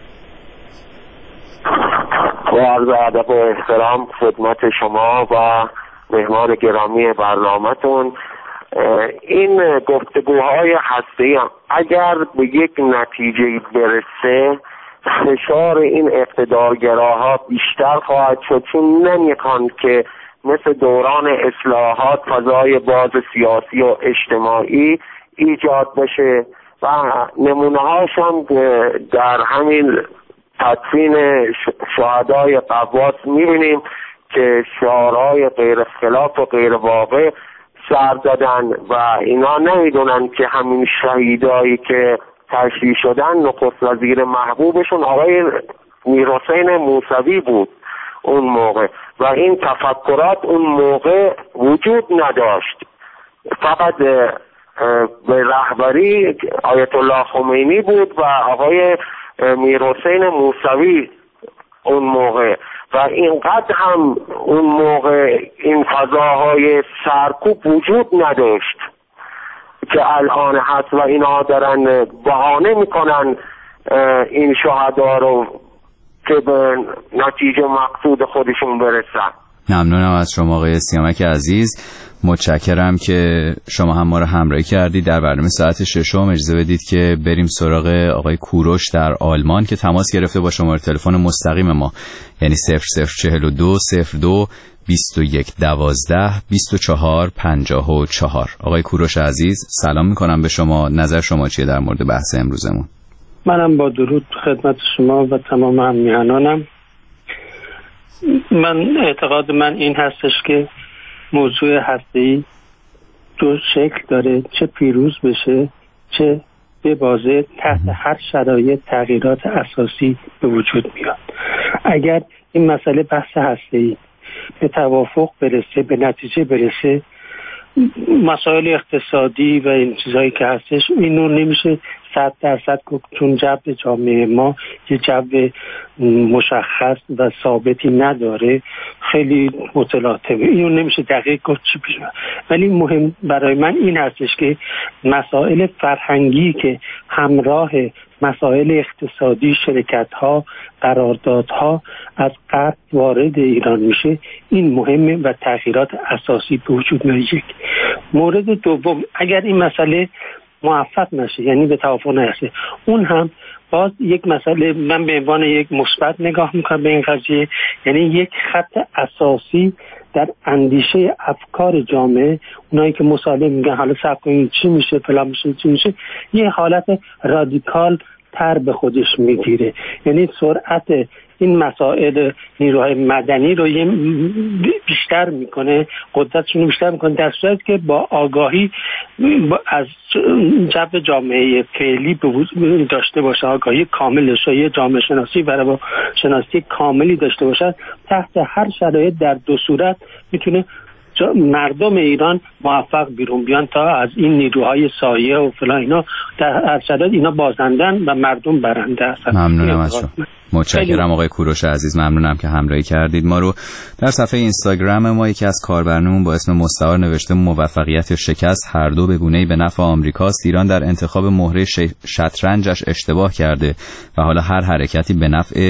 با عرض ادب و احترام خدمت شما و مهمان گرامی برنامه‌تون، این گفتگوهای هسته‌ای اگر به یک نتیجه برسه، فشار این اقتدارگراها بیشتر خواهد شد، چون نمیخوان که مثل دوران اصلاحات فضای باز سیاسی و اجتماعی ایجاد بشه و نمونه هاشم در همین تدفین شهدای قواس میبینیم که شعارهای غیر خلاف و غیر واقع سر دادن و اینا نمیدونن که همین شهیدایی که تشییع شدن نخست وزیر محبوبشون آقای میرحسین موسوی بود اون موقع و این تفکرات اون موقع وجود نداشت، فقط به رهبری آیت الله خمینی بود و آقای میرحسین موسوی اون موقع و اینقدر هم اون موقع این فضاهای سرکوب وجود نداشت که الان هست و اینا دارن بهانه میکنن این شهدا رو که به نتیجه مقصود خودشون برسن. ممنونم از شما آقای سیامک عزیز، متشکرم که شما هم ما رو همراهی کردید در برنامه ساعت ششم. اجازه بدید که بریم سراغ آقای کوروش در آلمان که تماس گرفته با شماره تلفن مستقیم ما، یعنی 0042 02 2112 2454. آقای کوروش عزیز سلام میکنم به شما، نظر شما چیه در مورد بحث امروزمون؟ منم با درود خدمت شما و تمام همیهنانم. من اعتقاد من این هستش که موضوع هسته‌ای دو شکل داره، چه پیروز بشه چه ببازه، تحت هر شرایط تغییرات اساسی به وجود میاد. اگر این مسئله بحث هسته‌ای به توافق برسه، به نتیجه برسه، مسائل اقتصادی و این چیزهایی که هستش اینو نمیشه 100% چون جو جامعه ما یه جو مشخص و ثابتی نداره، خیلی متلاطمه. اینو نمیشه دقیق گفت چی پیش میاد. ولی مهم برای من این هستش که مسائل فرهنگی که همراه مسائل اقتصادی، شرکت‌ها، قراردادها از قبل وارد ایران میشه، این مهمه و تغییرات اساسی به وجود میاد. یک مورد دوم، اگر این مسئله موفق نشه، یعنی به توافق نرسه، اون هم باز یک مسئله، من به عنوان یک مثبت نگاه میکنم به این قضیه، یعنی یک خط اساسی در اندیشه افکار جامعه، اونایی که مسالم میگن حالا صبر کنین چی میشه فلان میشه چی میشه، یه حالت رادیکال تر به خودش میگیره. یعنی سرعت این مسائل نیروهای مدنی رو بیشتر میکنه، قدرتشون رو بیشتر میکنه، در صورتی که با آگاهی از جو جامعه فعلی داشته باشه، آگاهی کامل داشته، یه جامعه شناسی و شناسی کاملی داشته باشه، تحت هر شرایط در دو صورت میتونه مردم ایران موفق بیرون بیان تا از این نیروهای سایه و فلان اینا در هر شرایط اینا بازندن و مردم برنده هستن. ممنونم از شما. متشکرم آقای کوروش عزیز، ممنونم که همراهی کردید ما رو. در صفحه اینستاگرام ما یکی از کاربرانمون با اسم مستعار نوشته موفقیت یا شکست هر دو به گونه‌ای به نفع آمریکاست. ایران در انتخاب مهره شطرنجش اشتباه کرده و حالا هر حرکتی به نفع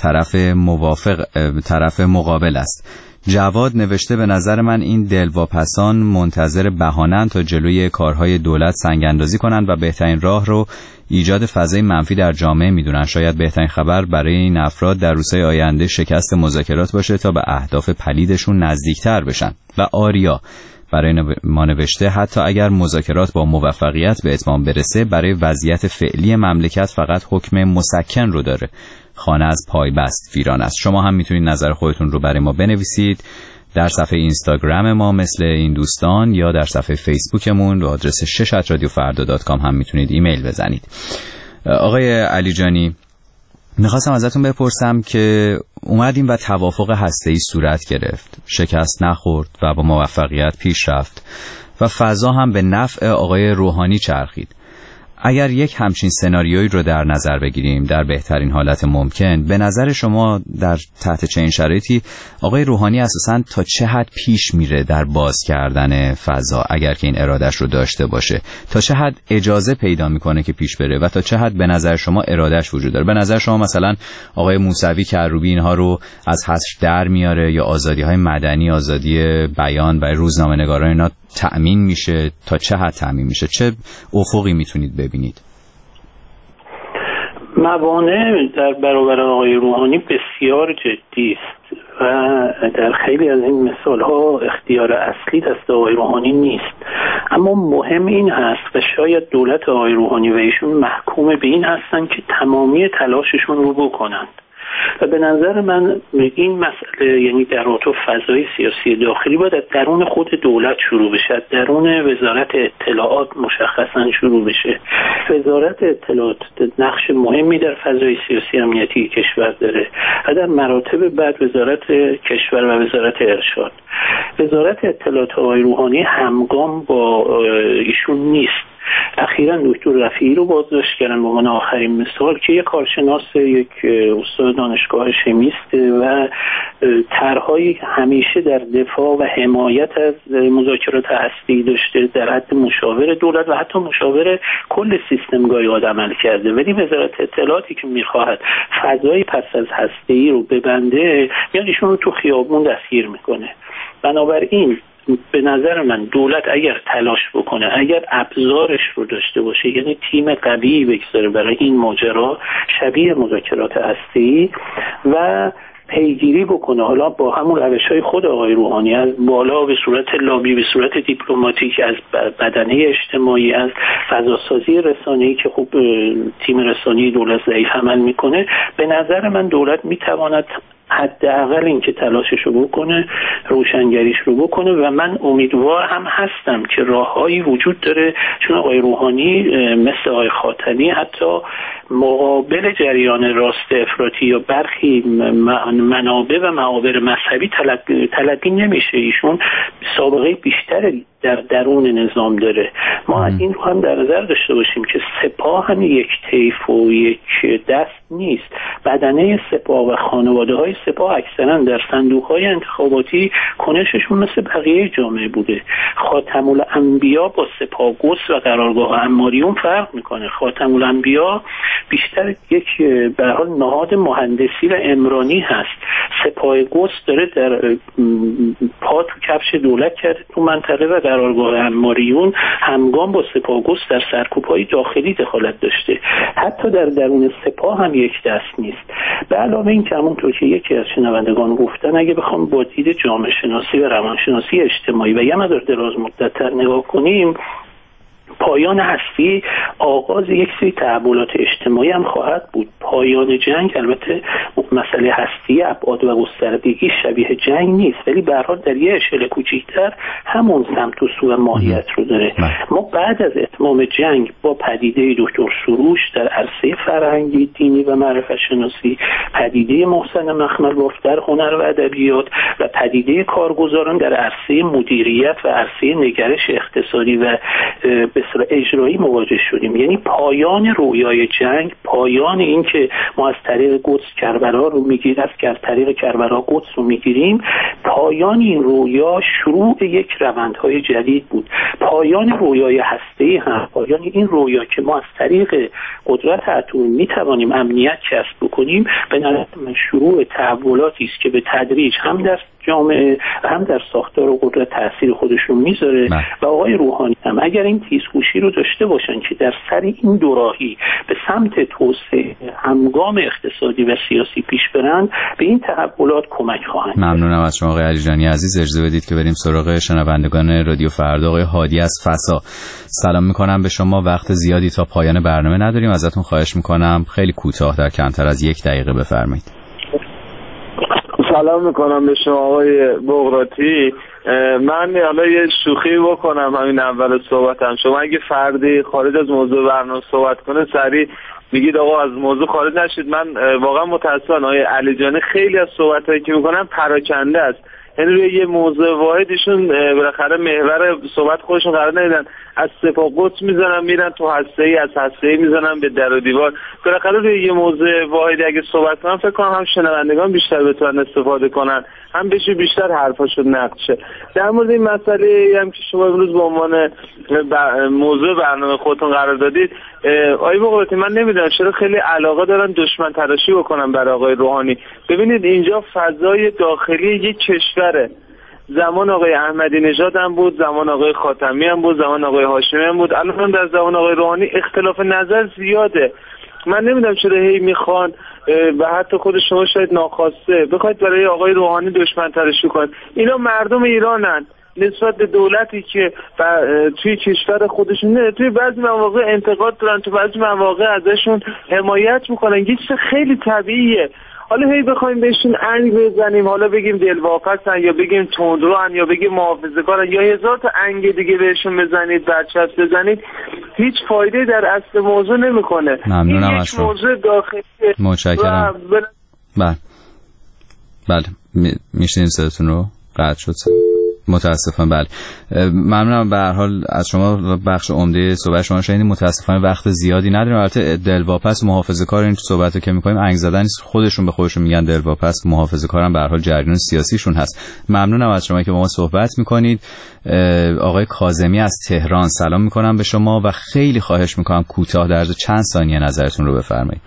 طرف مقابل است. جواد نوشته به نظر من این دلواپسان منتظر بهانه‌اند تا جلوی کارهای دولت سنگ اندازی کنند و بهترین راه رو ایجاد فضای منفی در جامعه میدونن. شاید بهترین خبر برای این افراد در روزهای آینده شکست مذاکرات باشه تا به اهداف پلیدشون نزدیکتر بشن. و آریا برای ما نوشته حتی اگر مذاکرات با موفقیت به اتمام برسه، برای وضعیت فعلی مملکت فقط حکم مسکن رو داره. خانه از پای بست ویران است. شما هم میتونید نظر خودتون رو برای ما بنویسید در صفحه اینستاگرام ما مثل این دوستان، یا در صفحه فیسبوکمون به آدرس 6@radiofarda.com هم میتونید ایمیل بزنید. آقای علی جانی، میخواستم ازتون بپرسم که اومدیم و توافق هسته‌ای صورت گرفت، شکست نخورد و با موفقیت پیش رفت و فضا هم به نفع آقای روحانی چرخید. اگر یک همچین سناریویی رو در نظر بگیریم در بهترین حالت ممکن، به نظر شما در تحت چه این شرایطی آقای روحانی اساساً تا چه حد پیش میره در باز کردن فضا، اگر که این ارادش رو داشته باشه، تا چه حد اجازه پیدا میکنه که پیش بره و تا چه حد به نظر شما ارادش وجود داره؟ به نظر شما مثلا آقای موسوی کروبی اینها رو از حذف در میاره، یا آزادی‌های مدنی، آزادی بیان و روزنامه‌نگاران اینا تأمین میشه؟ تا چه حد تأمین میشه؟ چه افقی میتونید ببینید؟ موانع در برابر آقای روحانی بسیار جدی است و در خیلی از این مثال‌ها اختیار اصلی دست آقای روحانی نیست. اما مهم این هست و شاید دولت آقای روحانی و ایشون محکوم به این هستن که تمامی تلاششون رو بکنند. و به نظر من این مسئله، یعنی در تو فضای سیاسی داخلی باید از درون خود دولت شروع بشه، درون وزارت اطلاعات مشخصا شروع بشه. وزارت اطلاعات نقش مهمی در فضای سیاسی امنیتی کشور داره و در مراتب بعد وزارت کشور و وزارت ارشاد. وزارت اطلاعات آقای روحانی همگام با ایشون نیست. اخیراً دکتر رفیعی رو بازداشت کردن به عنوان آخرین مثال که یک کارشناس، یک استاد دانشگاه شمیست و طرح‌های همیشه در دفاع و حمایت از مذاکرات هسته‌ای داشته، در حد مشاور دولت و حتی مشاور کل سیستمگاه عمل کرده. ولی وزارت اطلاعاتی که می‌خواهد فضای پس از هسته‌ای رو ببنده، میاد ایشون رو تو خیابون دستگیر میکنه. بنابراین به نظر من دولت اگر تلاش بکنه، اگر ابزارش رو داشته باشه، یعنی تیم قوی بگذاره برای این ماجرا شبیه مذاکرات هسته‌ای و پیگیری بکنه، حالا با همون روش‌های خود آقای روحانی، از بالا به صورت لابی، به صورت دیپلماتیک، از بدنه اجتماعی، از فضاسازی رسانه‌ای که خب تیم رسانه‌ای دولت ضعیف عمل میکنه، به نظر من دولت میتواند حداقل این که تلاشش رو بکنه، روشنگریش رو بکنه و من امیدوار هم هستم که راههایی وجود داره، چون آقای روحانی مثل آقای خاتمی حتی مقابل جریان راست افراطی یا برخی منابع و معابر مذهبی تلقی نمیشه. ایشون سابقه بیشتر در درون نظام داره. ما این رو هم در نظر داشته باشیم که سپاه هم یک طیف و یک دست نیست. بدنه سپاه و خانواده های سپاه اکثرا در صندوق های انتخاباتی کنششون مثل بقیه جامعه بوده. خاتم الانبیا با سپاه گس و قرارگاه عماریون فرق میکنه. خاتم الانبیا بیشتر یک به هر حال نهاد مهندسی و عمرانی هست. سپاه گس داره در پا تو کفش دولت کرده تو منطقه و قرارگاه عماریون همگام با سپاه گس در سرکوب‌های داخلی دخالت داشته. حتی در درون سپاه هم یک دست نیست. به علاوه این که همونطور که یکی از شنوندگان گفتن، اگه بخوام با دید جامعه شناسی و روانشناسی اجتماعی و یه مقدار دراز مدت‌تر نگاه کنیم، پایان هستی آغاز یک سری تحولات اجتماعی هم خواهد بود. پایان جنگ البته مسئله هستی ابعاد و گستردگی شبیه جنگ نیست، ولی به هر حال در یه اشل کوچیک‌تر همون سمت و سو ماهیت رو داره. ما بعد از اتمام جنگ با پدیده دکتر سروش در عرصه فرهنگی، دینی و معرفت شناسی، پدیده محسن مخملباف در هنر و ادبیات و پدیده کارگزاران در عرصه مدیریت و عرصه نگرش اقتصادی و به اجرایی مواجه شدیم. یعنی پایان رویای جنگ، پایان این که ما از طریق قدس کربلا رو میگیریم، از طریق کربلا قدس رو میگیریم، پایان این رویا شروع یک روندهای جدید بود. پایان رویای هسته‌ای هم، پایان این رویا که ما از طریق قدرت اتمی میتوانیم امنیت کسب بکنیم، به نظر من شروع تحولاتی است که به تدریج هم در جامعه و هم در ساختار و قدرت تأثیر خودشون میذاره. و آقای روحانی هم اگر این تیزهوشی رو داشته باشن که در سر این دوراهی به سمت توسعه همگام اقتصادی و سیاسی پیش برند، به این تحولات کمک خواهند. ممنونم از شما آقای علیجانی عزیز. اجازه بدید که بریم سراغ شنوندگان رادیو فردا. آقای هادی از فسا، سلام میکنم به شما. وقت زیادی تا پایان برنامه نداریم، ازتون خواهش میکنم خیلی کوتاه در کمتر از 1 دقیقه بفرمایید. سلام میکنم به شما آقای بغراتی. من حالا یه شوخی بکنم همین اول صحبتم. شما اگه فردی خارج از موضوع برنامه صحبت کنه سریع میگید آقا از موضوع خارج نشید. من واقعا متاسفم آقای علیجانی خیلی از صحبتایی که میکنن پراکنده است. یعنی روی یه موضوع واحدشون بالاخره محور صحبت خودشون قرار ندیدن. از سپاه قدس میزنن میرن تو هسته‌ای، از هسته‌ای میزنن به در و دیوار. بالاخره روی یه موضوع واحدی اگه صحبت کنن فکر کنم هم شنوندگان بیشتر بتونن استفاده کنن، هم بشه بیشتر حرفاشون نقد شه. در مورد این مسئله هم که شما امروز به عنوان موضوع برنامه خودتون قرار دادید، آقای بغراتی من نمیدونم چرا خیلی علاقه دارن دشمن تراشی بکنن برای آقای روحانی. ببینید اینجا فضای داخلی یک کشوره. زمان آقای احمدی نژاد هم بود، زمان آقای خاتمی هم بود، زمان آقای هاشمی هم بود، الان در زمان آقای روحانی اختلاف نظر زیاده. من نمیدونم چرا هی میخوان و حتی خود شما شاید ناخواسته بخواید برای آقای روحانی دشمن تراشی کنید. اینا مردم ایرانن نسبت به دولتی که توی کشور خودشون نه، توی بعضی مواقع انتقاد دارن، تو بعضی مواقع ازشون حمایت میکنن. یه چیز خیلی طبیعیه. حالا هی بخوایم بهشون انگ بزنیم، حالا بگیم دلواپسن یا بگیم تندروان یا بگیم محافظه‌کارن یا هزار تا انگ دیگه بهشون بزنید، برچسب بزنید، هیچ فایده در اصل موضوع نمیکنه. ممنونم از شما. موضوع داخلی. متشکرم. بله میشنید صداتون رو قطع شد. متاسفم. بله ممنونم. به هر حال از شما بخش عمده صحبت شما شنیدیم. متاسفانه وقت زیادی نداریم. البته دلواپس محافظه‌کار این صحبتو که می‌کنیم انگ زدن نیست، خودشون به خودشون میگن دلواپس، محافظه‌کارم به هر حال جریان سیاسیشون هست. ممنونم از شما که با ما صحبت می‌کنید. آقای کاظمی از تهران سلام می‌کنم به شما و خیلی خواهش می‌کنم کوتاه در عرض چند ثانیه نظرتون رو بفرمایید.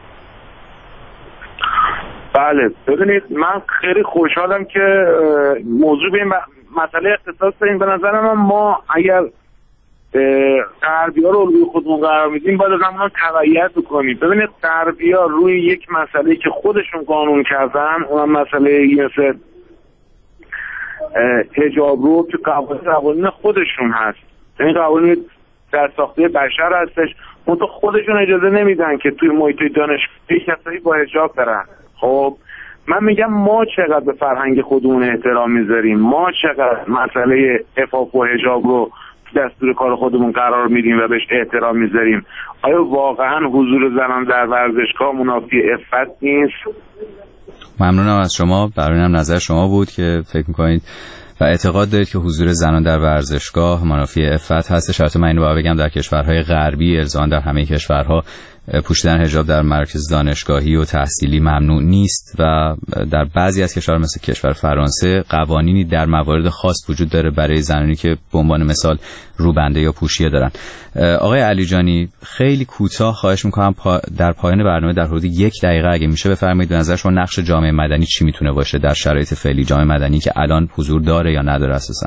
بله ببینید من خیلی خوشحالم که موضوع به این مسئله اختصاص داریم. به نظر من ما اگر غربی‌ها رو الگوی خودمون قرار میدیم باید از همون تبعیت بکنیم. ببینید غربی‌ها روی یک مسئله که خودشون قانون کردن، اون مسئله مثل حجاب رو که قوانین خودشون هست، این قوانین در ساخته بشر هستش، اون تو خودشون اجازه نمیدن که توی محیط دانشگاهی کسایی با حجاب برن. خب من میگم ما چقدر به فرهنگ خودمون احترام میذاریم، ما چقدر مسئله عفاف و حجاب رو دستور کار خودمون قرار میدیم و بهش احترام میذاریم. آیا واقعا حضور زنان در ورزشگاه منافی عفت نیست؟ ممنونم از شما. برای هم نظر شما بود که فکر میکنید و اعتقاد دارید که حضور زنان در ورزشگاه منافی عفت هستش. البته من اینو باید بگم در کشورهای غربی الزاما در همه کشورها پوشیدن حجاب در مراکز دانشگاهی و تحصیلی ممنوع نیست و در بعضی از کشورها مثل کشور فرانسه قوانینی در موارد خاص وجود داره برای زنانی که به عنوان مثال روبنده یا پوشیه دارن. آقای علیجانی خیلی کوتاه خواهش میکنم در پایان برنامه در حدود 1 دقیقه اگه میشه بفرمایید به نظر شما نقش جامعه مدنی چی میتونه باشه در شرایط فعلی، جامعه مدنی که الان حضور داره یا نداره اساسا؟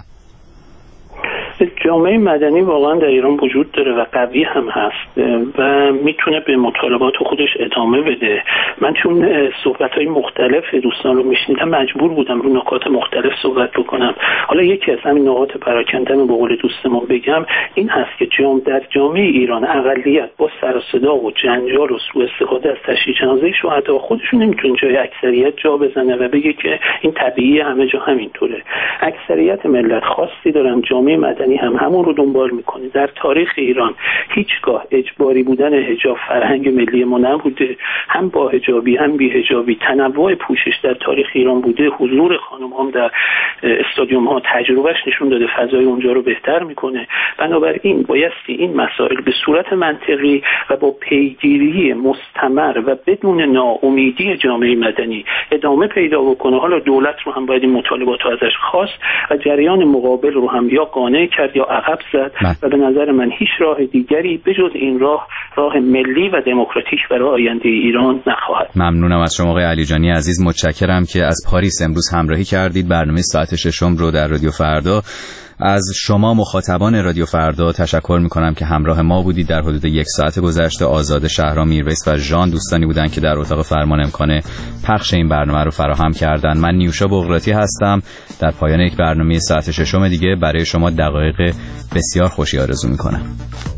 جامعه مدنی واقعا در ایران وجود داره و قوی هم هست و میتونه به مطالبات خودش ادامه بده. من چون صحبت‌های مختلف دوستان رو میشنیدم مجبور بودم رو نکات مختلف صحبت بکنم. حالا یکی از همین نقاط پراکنده به قول دوستمون بگم این هست که در جامعه ایران اقلیت با سر و صدا و جنجال و سوء استفاده از تشییع جنازه شهدا خودشون نمیتونه جای اکثریت جا بزنه و بگه که این طبیعیه همه جا همینطوره. اکثریت ملت خاصی دارن، جامعه مدنی هم همون رو دنبال میکنه. در تاریخ ایران هیچگاه اجباری بودن حجاب فرهنگ ملی ما نبوده، هم با حجابی هم بی حجابی تنوع پوشش در تاریخ ایران بوده. حضور خانم هم در استادیوم ها تجربهش نشون داده فضای اونجا رو بهتر میکنه. بنابراین بایستی این مسائل به صورت منطقی و با پیگیری مستمر و بدون ناامیدی جامعه مدنی ادامه پیدا بکنه. حالا دولت رو هم باید این مطالبات رو ازش خواست و جریان مقابل رو هم یا قانع کرد یا عقب زد و به نظر من هیچ راه دیگری بجز این راه ملی و دموکراتیک برای آینده ایران نخواهد. ممنونم از شما آقای علیجانی عزیز، متشکرم که از پاریس امروز همراهی کردید. برنامه ساعت 6 رو در رادیو فردا از شما مخاطبان رادیو فردا تشکر میکنم که همراه ما بودید. در حدود 1 ساعت گذشته آزاد شهرام، میرویس و ژان دوستانی بودن که در اتاق فرمان امکان پخش این برنامه رو فراهم کردن. من نیوشا بغراتی هستم. در پایان یک برنامه ساعت 6 دیگه برای شما دقایق بسیار خوشی آرزو میکنم.